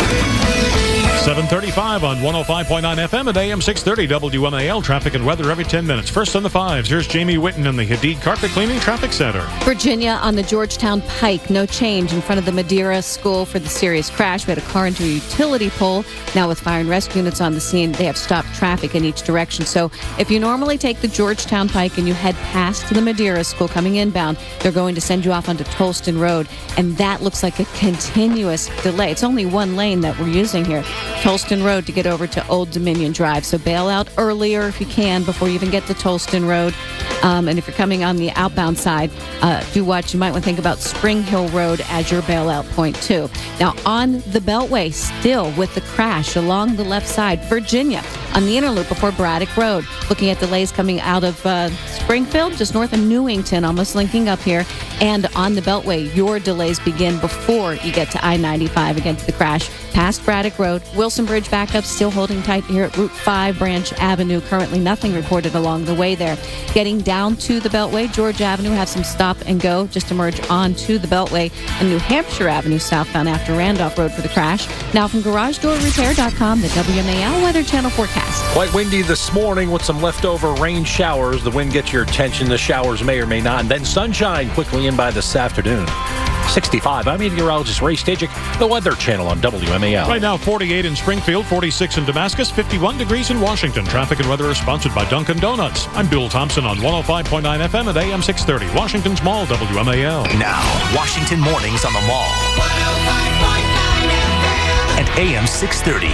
7:35 on 105.9 FM at AM 630 WMAL. Traffic and weather every 10 minutes. First on the fives, here's Jamie Whitten in the Hadid Carpet Cleaning Traffic Center. Virginia on the Georgetown Pike. No change in front of the Madeira School for the serious crash. We had a car into a utility pole. Now with fire and rescue units on the scene, they have stopped traffic in each direction. So if you normally take the Georgetown Pike and you head past the Madeira School coming inbound, they're going to send you off onto Tolston Road. And that looks like a continuous delay. It's only one lane that we're using here. Tolston Road to get over to Old Dominion Drive. So bail out earlier if you can before you even get to Tolston Road. And if you're coming on the outbound side, do watch. You might want to think about Spring Hill Road as your bailout point too. Now on the Beltway, still with the crash along the left side, Virginia on the inner loop before Braddock Road. Looking at delays coming out of Springfield, just north of Newington, almost linking up here. And on the Beltway, your delays begin before you get to I-95 again to the crash. Past Braddock Road, Wilson Bridge backup still holding tight here at Route 5 Branch Avenue. Currently nothing reported along the way there. Getting down to the Beltway, George Avenue have some stop and go just emerge onto the Beltway, and New Hampshire Avenue southbound after Randolph Road for the crash. Now from GarageDoorRepair.com, the WMAL Weather Channel forecast. Quite windy this morning with some leftover rain showers. The wind gets your attention. The showers may or may not. And then sunshine quickly in by this afternoon. 65. I'm meteorologist Ray Stajic, the Weather Channel on WMAL. Right now, 48 in Springfield, 46 in Damascus, 51 degrees in Washington. Traffic and weather is sponsored by Dunkin' Donuts. I'm Bill Thompson on 105.9 FM at AM 630. Washington's Mall, WMAL. Now, Washington Mornings on the Mall. 105.9 FM. At AM 630.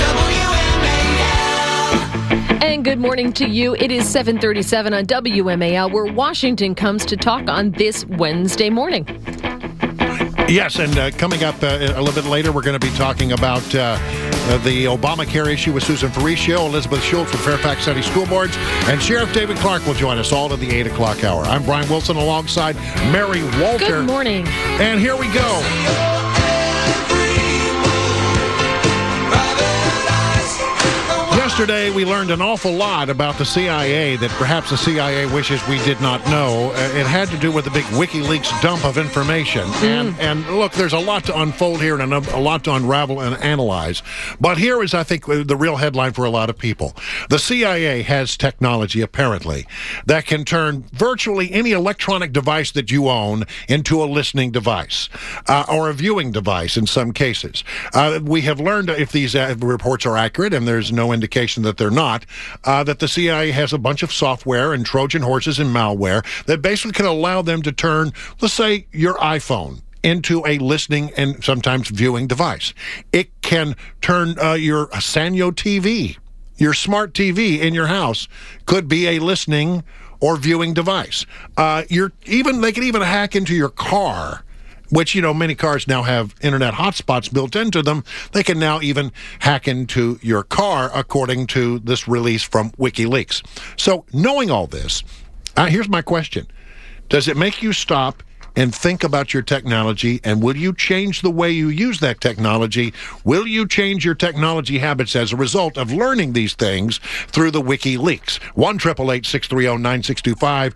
And good morning to you. It is 7:37 on WMAL, where Washington comes to talk on this Wednesday morning. Yes, and coming up a little bit later, we're going to be talking about the Obamacare issue with Susan Faricio, Elizabeth Schultz with Fairfax County School Boards, and Sheriff David Clark will join us all at the 8 o'clock hour. I'm Brian Wilson alongside Mary Walter. Good morning. And here we go. Yesterday, we learned an awful lot about the CIA that perhaps the CIA wishes we did not know. It had to do with the big WikiLeaks dump of information. And look, there's a lot to unfold here and a lot to unravel and analyze. But here is, I think, the real headline for a lot of people. The CIA has technology, apparently, that can turn virtually any electronic device that you own into a listening device or a viewing device in some cases. We have learned, if these reports are accurate, and there's no indication that they're not, that the CIA has a bunch of software and Trojan horses and malware that basically can allow them to turn, let's say, your iPhone into a listening and sometimes viewing device. It can turn your Sanyo TV, your smart TV in your house, could be a listening or viewing device. They can even hack into your car which, many cars now have internet hotspots built into them. They can now even hack into your car, according to this release from WikiLeaks. So knowing all this, here's my question. Does it make you stop and think about your technology, and will you change the way you use that technology? Will you change your technology habits as a result of learning these things through the WikiLeaks? 1-888-630-9625,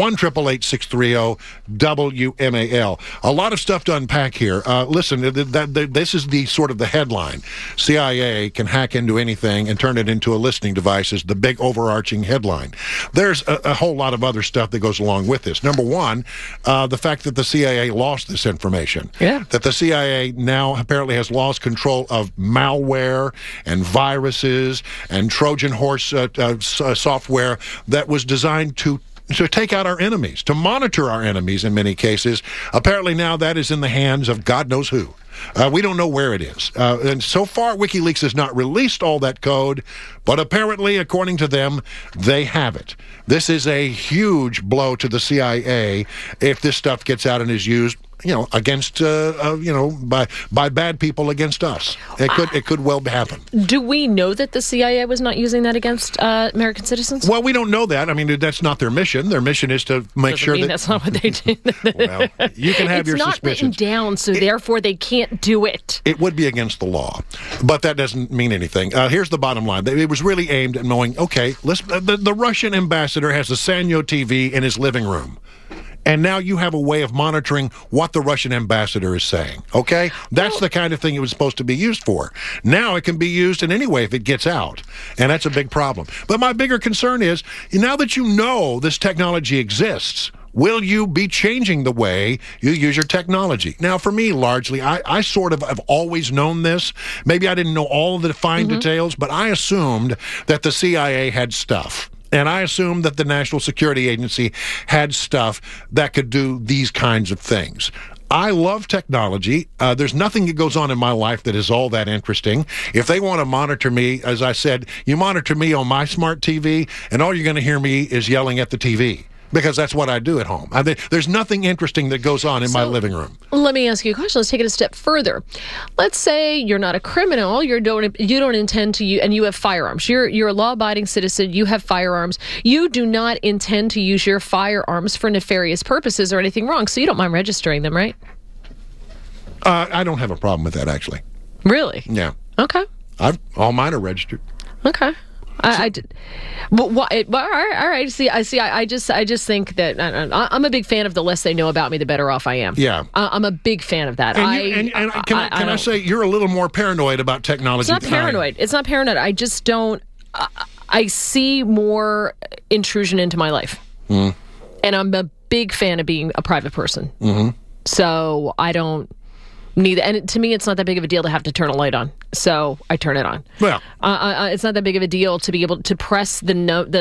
1-888-630-WMAL. A lot of stuff to unpack here. Listen, this is the sort of the headline. CIA can hack into anything and turn it into a listening device is the big overarching headline. There's a whole lot of other stuff that goes along with this. Number one, the fact that the CIA lost this information. Yeah. That the CIA now apparently has lost control of malware and viruses and Trojan horse software that was designed to take out our enemies, to monitor our enemies in many cases. Apparently now that is in the hands of God knows who. We don't know where it is. And so far, WikiLeaks has not released all that code, but apparently, according to them, they have it. This is a huge blow to the CIA if this stuff gets out and is used, against, by bad people against us. It could well happen. Do we know that the CIA was not using that against American citizens? Well, we don't know that. I mean, that's not their mission. Their mission is to make sure that... that's not what they do. Well, you can have your suspicions. It's not written down, so therefore they can't do it. It would be against the law, but that doesn't mean anything. Here's the bottom line. It was really aimed at knowing, the Russian ambassador has a Sanyo TV in his living room. And now you have a way of monitoring what the Russian ambassador is saying, okay? That's the kind of thing it was supposed to be used for. Now it can be used in any way if it gets out, and that's a big problem. But my bigger concern is, now that you know this technology exists, will you be changing the way you use your technology? Now, for me, largely, I sort of have always known this. Maybe I didn't know all of the fine details, but I assumed that the CIA had stuff. And I assumed that the National Security Agency had stuff that could do these kinds of things. I love technology. There's nothing that goes on in my life that is all that interesting. If they want to monitor me, as I said, you monitor me on my smart TV, and all you're going to hear me is yelling at the TV. Because that's what I do at home. There's nothing interesting that goes on in my living room. Let me ask you a question. Let's take it a step further. Let's say you're not a criminal. You don't intend to use, and you have firearms. You're a law-abiding citizen. You have firearms. You do not intend to use your firearms for nefarious purposes or anything wrong. So you don't mind registering them, right? I don't have a problem with that, actually. Really? Yeah. Okay. All mine are registered. Okay. I did. But all right. See. I just think that I'm a big fan of the less they know about me, the better off I am. Yeah. I'm a big fan of that. Can I say you're a little more paranoid about technology? It's not paranoid. It's not paranoid. I just don't. I see more intrusion into my life, and I'm a big fan of being a private person. So I don't. Neither, and to me, it's not that big of a deal to have to turn a light on, so I turn it on. Well, it's not that big of a deal to be able to press the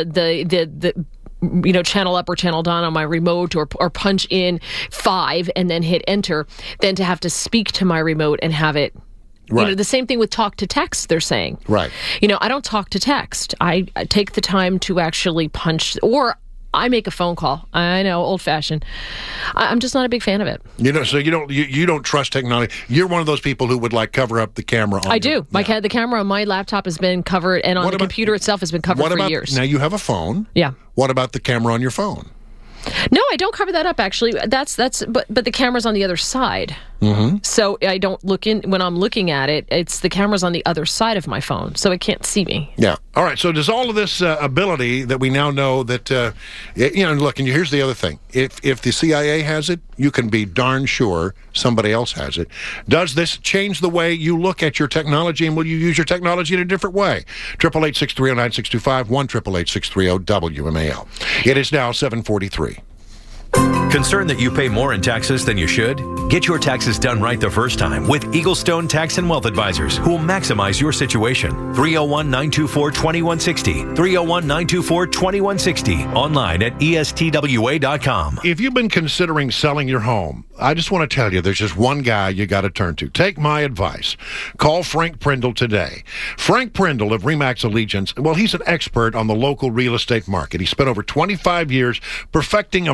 channel up or channel down on my remote, or punch in 5 and then hit enter, than to have to speak to my remote and have it. Right. The same thing with talk to text, they're saying. Right. I don't talk to text. I take the time to actually punch, or I make a phone call. I know, old-fashioned. I'm just not a big fan of it. So you don't trust technology. You're one of those people who would cover up the camera. I do. The camera on my laptop has been covered, and on the computer itself has been covered for years. Now you have a phone. Yeah. What about the camera on your phone? No, I don't cover that up, actually. But the camera's on the other side. So I don't look in when I'm looking at it. It's the camera's on the other side of my phone, so it can't see me. Yeah. All right. So does all of this ability that we now know that look, and here's the other thing: if the CIA has it, you can be darn sure somebody else has it. Does this change the way you look at your technology, and will you use your technology in a different way? 888-630-9625, 1-888-630-WMAL. It is now 7:43. Concerned that you pay more in taxes than you should? Get your taxes done right the first time with Eaglestone Tax and Wealth Advisors, who will maximize your situation. 301-924-2160. 301-924-2160. Online at ESTWA.com. If you've been considering selling your home, I just want to tell you there's just one guy you got to turn to. Take my advice. Call Frank Prindle today. Frank Prindle of RE/MAX Allegiance, well, he's an expert on the local real estate market. He spent over 25 years perfecting a marketing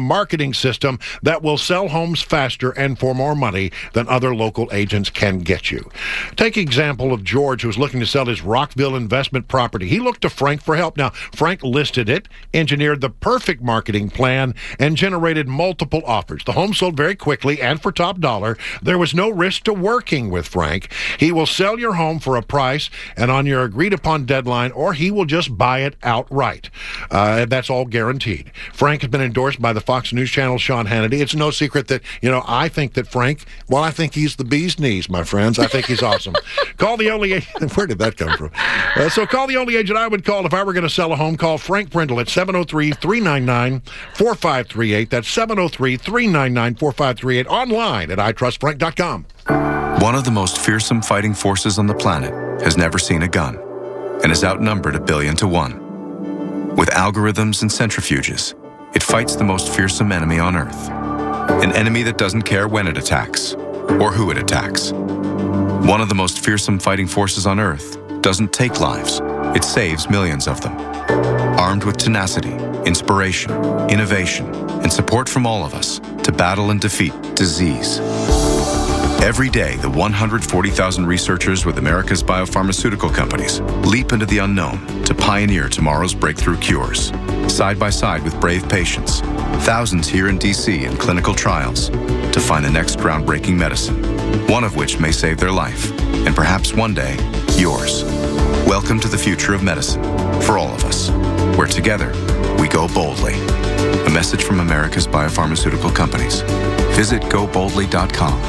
marketing system that will sell homes faster and for more money than other local agents can get you. Take example of George, who's looking to sell his Rockville investment property. He looked to Frank for help. Now, Frank listed it, engineered the perfect marketing plan, and generated multiple offers. The home sold very quickly and for top dollar. There was no risk to working with Frank. He will sell your home for a price and on your agreed-upon deadline, or he will just buy it outright. That's all guaranteed. Frank has been endorsed by the Fox News Channel, Sean Hannity. It's no secret that, I think that Frank, well, I think he's the bee's knees, my friends. I think he's awesome. Call the only agent. Where did that come from? So call the only agent I would call if I were going to sell a home. Call Frank Brindle at 703-399-4538. That's 703-399-4538. Online at itrustfrank.com. One of the most fearsome fighting forces on the planet has never seen a gun and is outnumbered 1,000,000,000 to 1. With algorithms and centrifuges, it fights the most fearsome enemy on Earth. An enemy that doesn't care when it attacks or who it attacks. One of the most fearsome fighting forces on Earth doesn't take lives, it saves millions of them. Armed with tenacity, inspiration, innovation, and support from all of us to battle and defeat disease. Every day, the 140,000 researchers with America's biopharmaceutical companies leap into the unknown to pioneer tomorrow's breakthrough cures. Side by side with brave patients, thousands here in D.C. in clinical trials to find the next groundbreaking medicine, one of which may save their life, and perhaps one day, yours. Welcome to the future of medicine for all of us, where together we go boldly. A message from America's biopharmaceutical companies. Visit goboldly.com.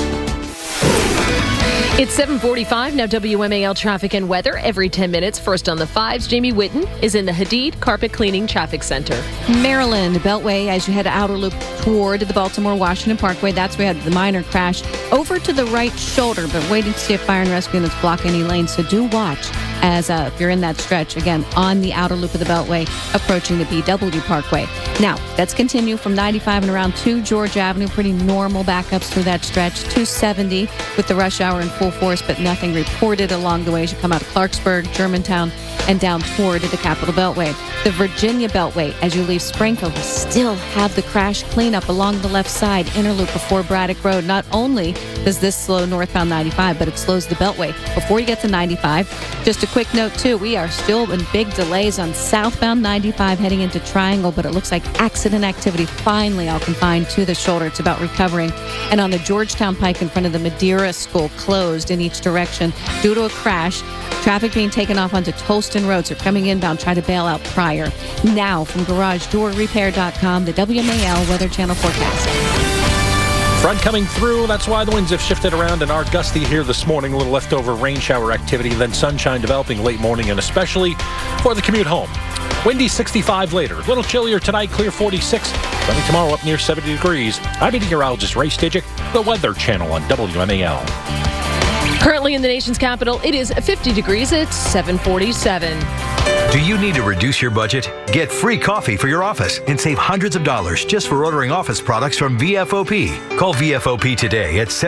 It's 7:45, now WMAL traffic and weather every 10 minutes. First on the 5s, Jamie Whitten is in the Hadid Carpet Cleaning Traffic Center. Maryland Beltway, as you head outer loop toward the Baltimore-Washington Parkway, that's where we had the minor crash over to the right shoulder, but waiting to see if fire and rescue units block any lanes, so do watch as if you're in that stretch, again, on the outer loop of the Beltway, approaching the BW Parkway. Now, let's continue from 95 and around to George Avenue. Pretty normal backups through that stretch. 270 with the rush hour in full force, but nothing reported along the way as you come out of Clarksburg, Germantown, and down toward the Capitol Beltway. The Virginia Beltway, as you leave Springfield, will still have the crash cleanup along the left side, inner loop before Braddock Road. Not only does this slow northbound 95, but it slows the Beltway before you get to 95. Just a quick note, too, we are still in big delays on southbound 95 heading into Triangle, but it looks like accident activity finally all confined to the shoulder. It's about recovering. And on the Georgetown Pike in front of the Madeira School, closed in each direction due to a crash. Traffic being taken off onto Tolston Road, so coming inbound, try to bail out prior. Now, from GarageDoorRepair.com, the WMAL Weather Channel forecast. Front coming through, that's why the winds have shifted around and are gusty here this morning. A little leftover rain shower activity, then sunshine developing late morning, and especially for the commute home. Windy 65 later. A little chillier tonight, clear 46. Sunny tomorrow, up near 70 degrees. I'm meteorologist Ray Stidgick, the Weather Channel on WMAL. Currently in the nation's capital, it is 50 degrees. It's 7:47. Do you need to reduce your budget? Get free coffee for your office and save hundreds of dollars just for ordering office products from VFOP. Call VFOP today at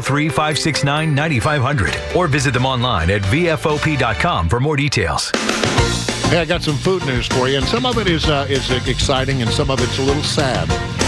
703-569-9500 or visit them online at VFOP.com for more details. Hey, I got some food news for you, and some of it is exciting, and some of it's a little sad.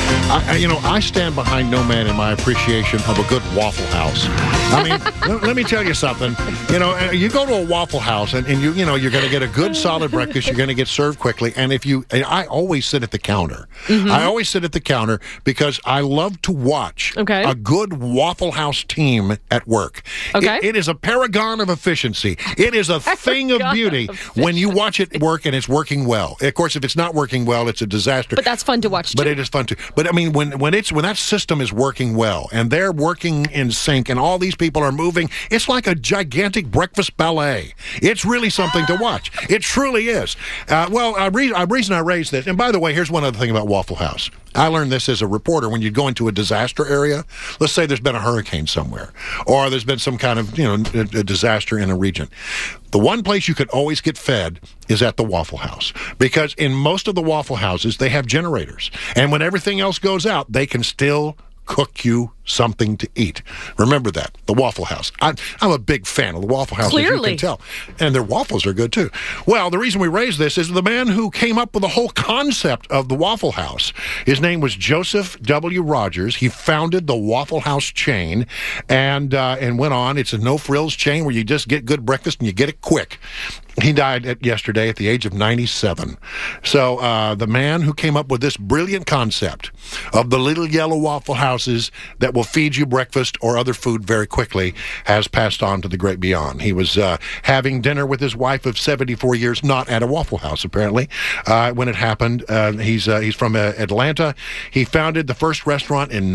I stand behind no man in my appreciation of a good Waffle House. I mean, let me tell you something. You go to a Waffle House, and you're going to get a good solid breakfast. You're going to get served quickly, and I always sit at the counter. Mm-hmm. I always sit at the counter because I love to watch a good Waffle House team at work. Okay. It is a paragon of efficiency. It is a thing of beauty when you watch it work and it's working well. Of course, if it's not working well, it's a disaster. But that's fun to watch, too. But it is fun, too. But, I mean, when that system is working well and they're working in sync and all these people are moving, it's like a gigantic breakfast ballet. It's really something to watch. It truly is. Reason I raised this, and by the way, here's one other thing about Waffle House. I learned this as a reporter. When you go into a disaster area, let's say there's been a hurricane somewhere, or there's been some kind of a disaster in a region. The one place you could always get fed is at the Waffle House, because in most of the Waffle Houses they have generators, and when everything else goes out, they can still cook you something to eat. Remember that, the Waffle House. I'm a big fan of the Waffle House, Clearly. as you can tell. And their waffles are good, too. Well, the reason we raised this is the man who came up with the whole concept of the Waffle House. His name was Joseph W. Rogers. He founded the Waffle House chain and went on. It's a no-frills chain where you just get good breakfast and you get it quick. He died yesterday at the age of 97. So the man who came up with this brilliant concept of the little yellow Waffle Houses that will feed you breakfast or other food very quickly has passed on to the great beyond. He was having dinner with his wife of 74 years, not at a Waffle House, apparently, when it happened. He's from Atlanta. He founded the first restaurant in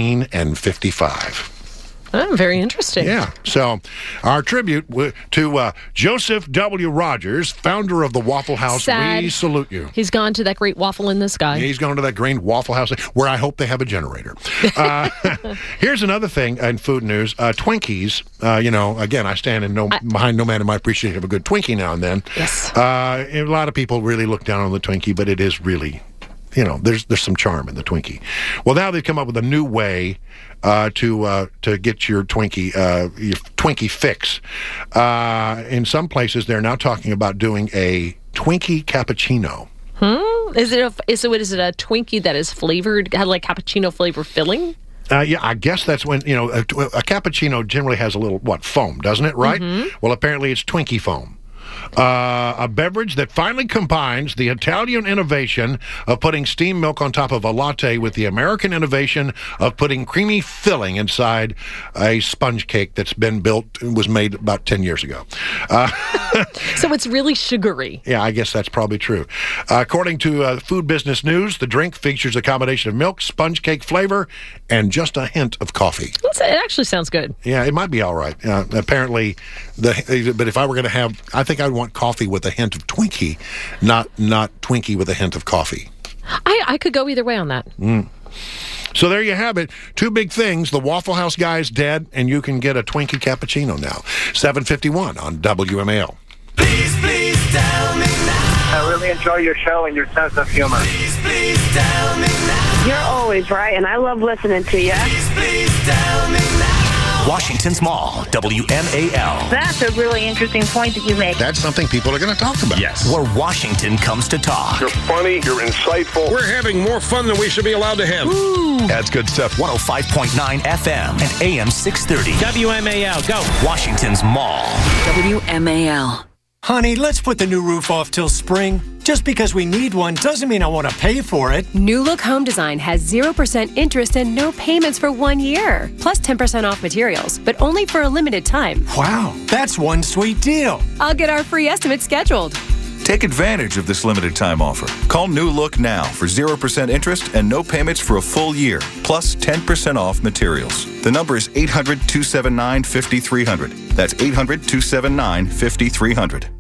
1955. Oh, very interesting. Yeah. So our tribute to Joseph W. Rogers, founder of the Waffle House. Sad. We salute you. He's gone to that great waffle in the sky. He's gone to that green Waffle House where I hope they have a generator. Here's another thing in food news. Twinkies, again, I stand behind no man in my appreciation of a good Twinkie now and then. Yes. A lot of people really look down on the Twinkie, but it is really, there's some charm in the Twinkie. Well, now they've come up with a new way to get your Twinkie fix. In some places, they're now talking about doing a Twinkie cappuccino. Is it a Twinkie that is flavored, had like cappuccino flavor filling? Yeah, I guess that's when, a cappuccino generally has a little, foam, doesn't it, right? Mm-hmm. Well, apparently it's Twinkie foam. A beverage that finally combines the Italian innovation of putting steamed milk on top of a latte with the American innovation of putting creamy filling inside a sponge cake that's was made about 10 years ago. So it's really sugary. Yeah, I guess that's probably true. According to Food Business News, the drink features a combination of milk, sponge cake flavor, and just a hint of coffee. It actually sounds good. Yeah, it might be all right. Apparently, but if I were going to have, I think I'd want coffee with a hint of Twinkie, not Twinkie with a hint of coffee. I could go either way on that. So there you have it. Two big things. The Waffle House guy is dead, and you can get a Twinkie cappuccino now. 7:51 on WMAL. Please tell me now. I really enjoy your show and your sense of humor. Please tell me now. You're always right, and I love listening to you. Please tell me now. Washington's Mall, WMAL. That's a really interesting point that you make. That's something people are going to talk about. Yes. Where Washington comes to talk. You're funny. You're insightful. We're having more fun than we should be allowed to have. Woo. That's good stuff. 105.9 FM and AM 630. WMAL, go. Washington's Mall. WMAL. Honey, let's put the new roof off till spring. Just because we need one doesn't mean I want to pay for it. New Look Home Design has 0% interest and no payments for 1 year, plus 10% off materials, but only for a limited time. Wow, that's one sweet deal. I'll get our free estimate scheduled. Take advantage of this limited time offer. Call New Look now for 0% interest and no payments for a full year, plus 10% off materials. The number is 800-279-5300. That's 800-279-5300.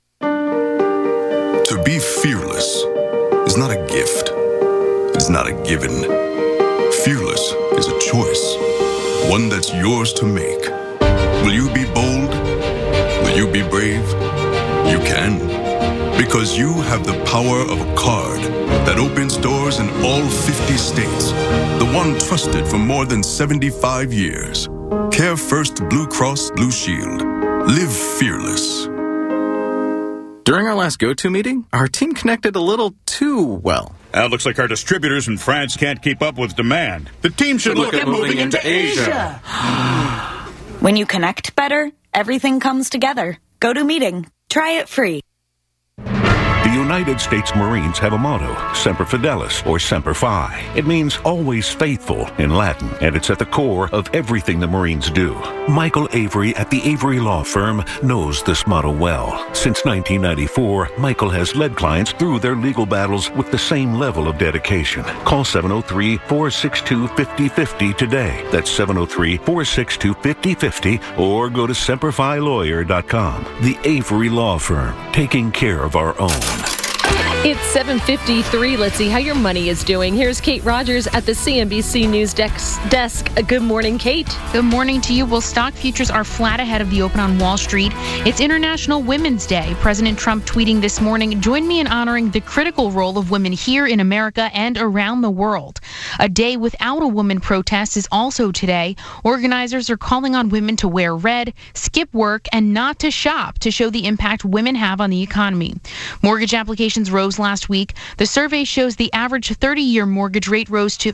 To be fearless is not a gift. It's not a given. Fearless is a choice, one that's yours to make. Will you be bold? Will you be brave? You can, because you have the power of a card that opens doors in all 50 states. The one trusted for more than 75 years. Care First Blue Cross Blue Shield. Live fearless. During our last go-to meeting, our team connected a little too well. It looks like our distributors in France can't keep up with demand. The team should look at moving into Asia. When you connect better, everything comes together. Go to meeting. Try it free. The United States Marines have a motto, Semper Fidelis, or Semper Fi. It means always faithful in Latin, and it's at the core of everything the Marines do. Michael Avery at the Avery Law Firm knows this motto well. Since 1994, Michael has led clients through their legal battles with the same level of dedication. Call 703-462-5050 today. That's 703-462-5050, or go to SemperFiLawyer.com. The Avery Law Firm, taking care of our own. It's 7:53. Let's see how your money is doing. Here's Kate Rogers at the CNBC News desk. Good morning, Kate. Good morning to you. Well, stock futures are flat ahead of the open on Wall Street. It's International Women's Day. President Trump tweeting this morning, "Join me in honoring the critical role of women here in America and around the world." A day without a woman protest is also today. Organizers are calling on women to wear red, skip work, and not to shop to show the impact women have on the economy. Mortgage applications rose last week. The survey shows the average 30-year mortgage rate rose to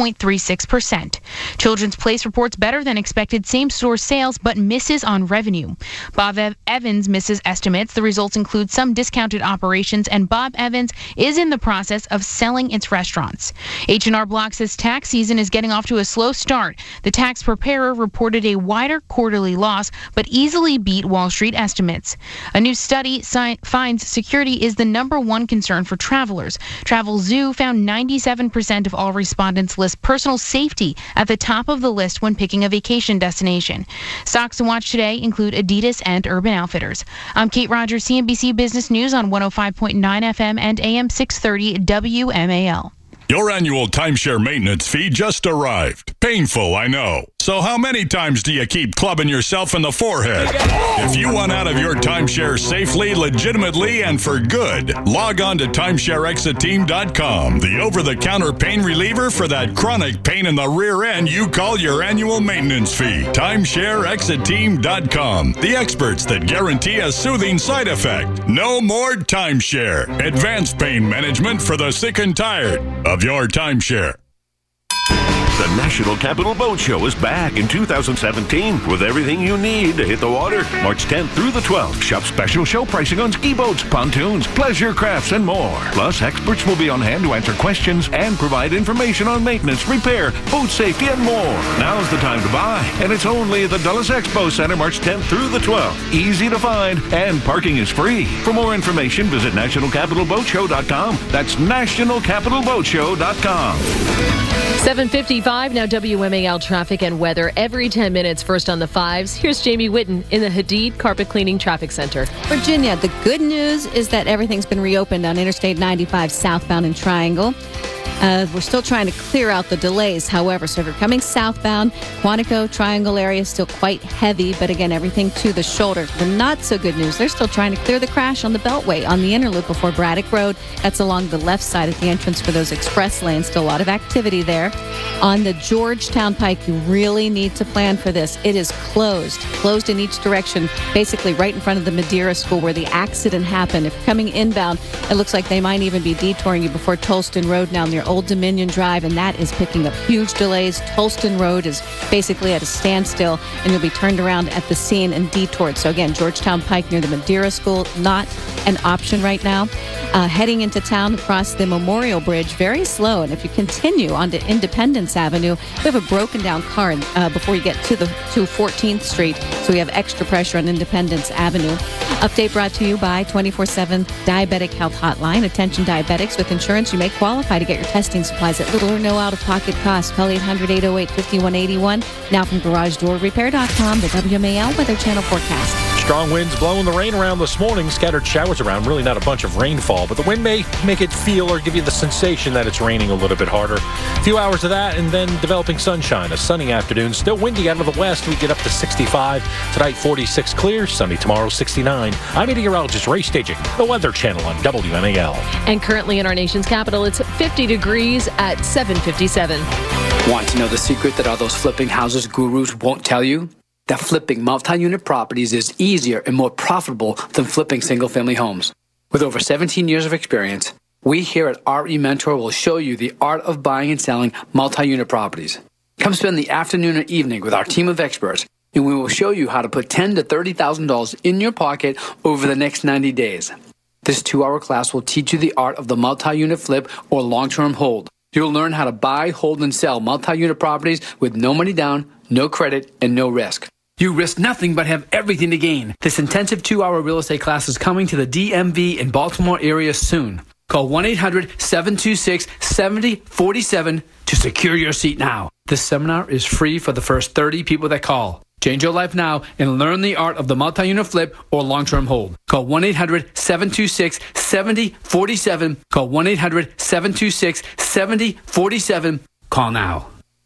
4.36%. Children's Place reports better than expected same-store sales, but misses on revenue. Bob Evans misses estimates. The results include some discounted operations, and Bob Evans is in the process of selling its restaurants. H&R Block says tax season is getting off to a slow start. The tax preparer reported a wider quarterly loss, but easily beat Wall Street estimates. A new study finds security is the number one concern for travelers. Travelzoo found 97% of all respondents list personal safety at the top of the list when picking a vacation destination. Stocks to watch today include Adidas and Urban Outfitters. I'm Kate Rogers, CNBC Business News on 105.9 FM and AM 630 WMAL. Your annual timeshare maintenance fee just arrived. Painful, I know. So how many times do you keep clubbing yourself in the forehead? If you want out of your timeshare safely, legitimately, and for good, log on to timeshareexiteam.com, the over-the-counter pain reliever for that chronic pain in the rear end you call your annual maintenance fee. Timeshareexiteam.com, the experts that guarantee a soothing side effect. No more timeshare. Advanced pain management for the sick and tired of your timeshare. The National Capital Boat Show is back in 2017 with everything you need to hit the water. March 10th through the 12th. Shop special show pricing on ski boats, pontoons, pleasure crafts, and more. Plus, experts will be on hand to answer questions and provide information on maintenance, repair, boat safety, and more. Now's the time to buy, and it's only at the Dulles Expo Center March 10th through the 12th. Easy to find, and parking is free. For more information, visit nationalcapitalboatshow.com. That's nationalcapitalboatshow.com. 7:55 now. WMAL traffic and weather every 10 minutes. First on the 5s. Here's Jamie Whitten in the Hadid Carpet Cleaning Traffic Center. Virginia, the good news is that everything's been reopened on Interstate 95 southbound in Triangle. We're still trying to clear out the delays, however. So if you're coming southbound, Quantico, Triangle area is still quite heavy, but again, everything to the shoulder. The not so good news, they're still trying to clear the crash on the Beltway on the inner loop before Braddock Road. That's along the left side at the entrance for those express lanes. Still a lot of activity there. On the Georgetown Pike, you really need to plan for this. It is closed in each direction, basically right in front of the Madeira School where the accident happened. If you're coming inbound, it looks like they might even be detouring you before Tolston Road now near Old Dominion Drive, and that is picking up huge delays. Tolston Road is basically at a standstill, and you'll be turned around at the scene and detoured. So again, Georgetown Pike near the Madeira School, not an option right now. Heading into town across the Memorial Bridge, very slow. And if you continue onto Independence Avenue, we have a broken down car before you get to 14th Street. So we have extra pressure on Independence Avenue. Update brought to you by 24/7 Diabetic Health Hotline. Attention diabetics with insurance, you may qualify to get your testing supplies at little or no out-of-pocket cost. Call 800-808-5181. Now from GarageDoorRepair.com, the WMAL Weather Channel forecast. Strong winds blowing the rain around this morning. Scattered showers around. Really not a bunch of rainfall, but the wind may make it feel or give you the sensation that it's raining a little bit harder. A few hours of that, and then developing sunshine. A sunny afternoon. Still windy out of the west. We get up to 65. Tonight, 46 clear. Sunny tomorrow, 69. I'm meteorologist Ray Staging, the Weather Channel on WMAL. And currently in our nation's capital, it's 50 degrees at 7:57. Want to know the secret that all those flipping houses gurus won't tell you? That flipping multi-unit properties is easier and more profitable than flipping single-family homes. With over 17 years of experience, we here at RE Mentor will show you the art of buying and selling multi-unit properties. Come spend the afternoon or evening with our team of experts, and we will show you how to put $10,000 to $30,000 in your pocket over the next 90 days. This 2-hour class will teach you the art of the multi-unit flip or long-term hold. You'll learn how to buy, hold, and sell multi-unit properties with no money down, no credit, and no risk. You risk nothing but have everything to gain. This intensive 2-hour real estate class is coming to the DMV in Baltimore area soon. Call 1-800-726-7047 to secure your seat now. This seminar is free for the first 30 people that call. Change your life now and learn the art of the multi-unit flip or long-term hold. Call 1-800-726-7047. Call 1-800-726-7047. Call now.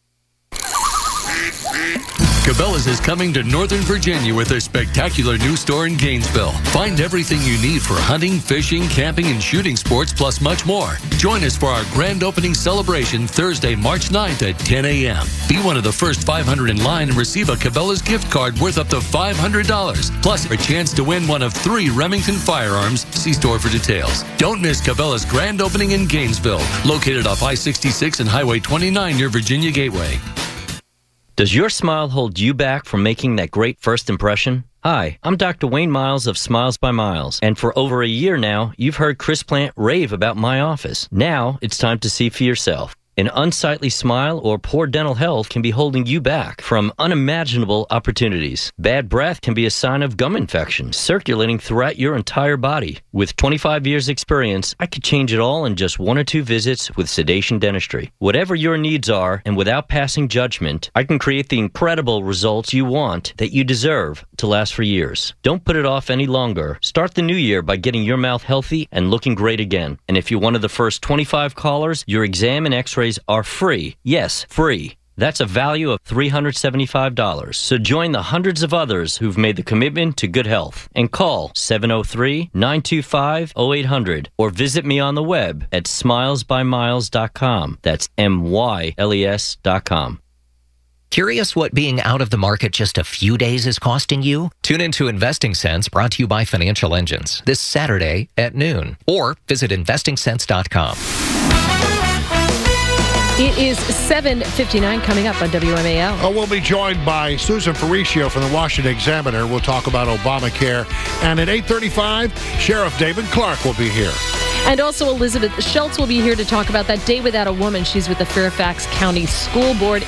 Cabela's is coming to Northern Virginia with a spectacular new store in Gainesville. Find everything you need for hunting, fishing, camping, and shooting sports, plus much more. Join us for our grand opening celebration Thursday, March 9th at 10 a.m. Be one of the first 500 in line and receive a Cabela's gift card worth up to $500. Plus, a chance to win one of 3 Remington firearms. See store for details. Don't miss Cabela's grand opening in Gainesville, located off I-66 and Highway 29 near Virginia Gateway. Does your smile hold you back from making that great first impression? Hi, I'm Dr. Wayne Miles of Smiles by Miles, and for over a year now, you've heard Chris Plant rave about my office. Now, it's time to see for yourself. An unsightly smile or poor dental health can be holding you back from unimaginable opportunities. Bad breath can be a sign of gum infection circulating throughout your entire body. With 25 years experience, I could change it all in just 1 or 2 visits with Sedation Dentistry. Whatever your needs are, and without passing judgment, I can create the incredible results you want that you deserve to last for years. Don't put it off any longer. Start the new year by getting your mouth healthy and looking great again. And if you're one of the first 25 callers, your exam and x-ray are free. Yes, free. That's a value of $375. So join the hundreds of others who've made the commitment to good health and call 703-925-0800 or visit me on the web at smilesbymiles.com. That's MYLES.com. Curious what being out of the market just a few days is costing you? Tune into Investing Sense, brought to you by Financial Engines, this Saturday at noon. Or visit investingsense.com. It is 7:59 coming up on WMAL. We'll be joined by Susan Faricio from the Washington Examiner. We'll talk about Obamacare. And at 8:35, Sheriff David Clark will be here. And also Elizabeth Schultz will be here to talk about that Day Without a Woman. She's with the Fairfax County School Board.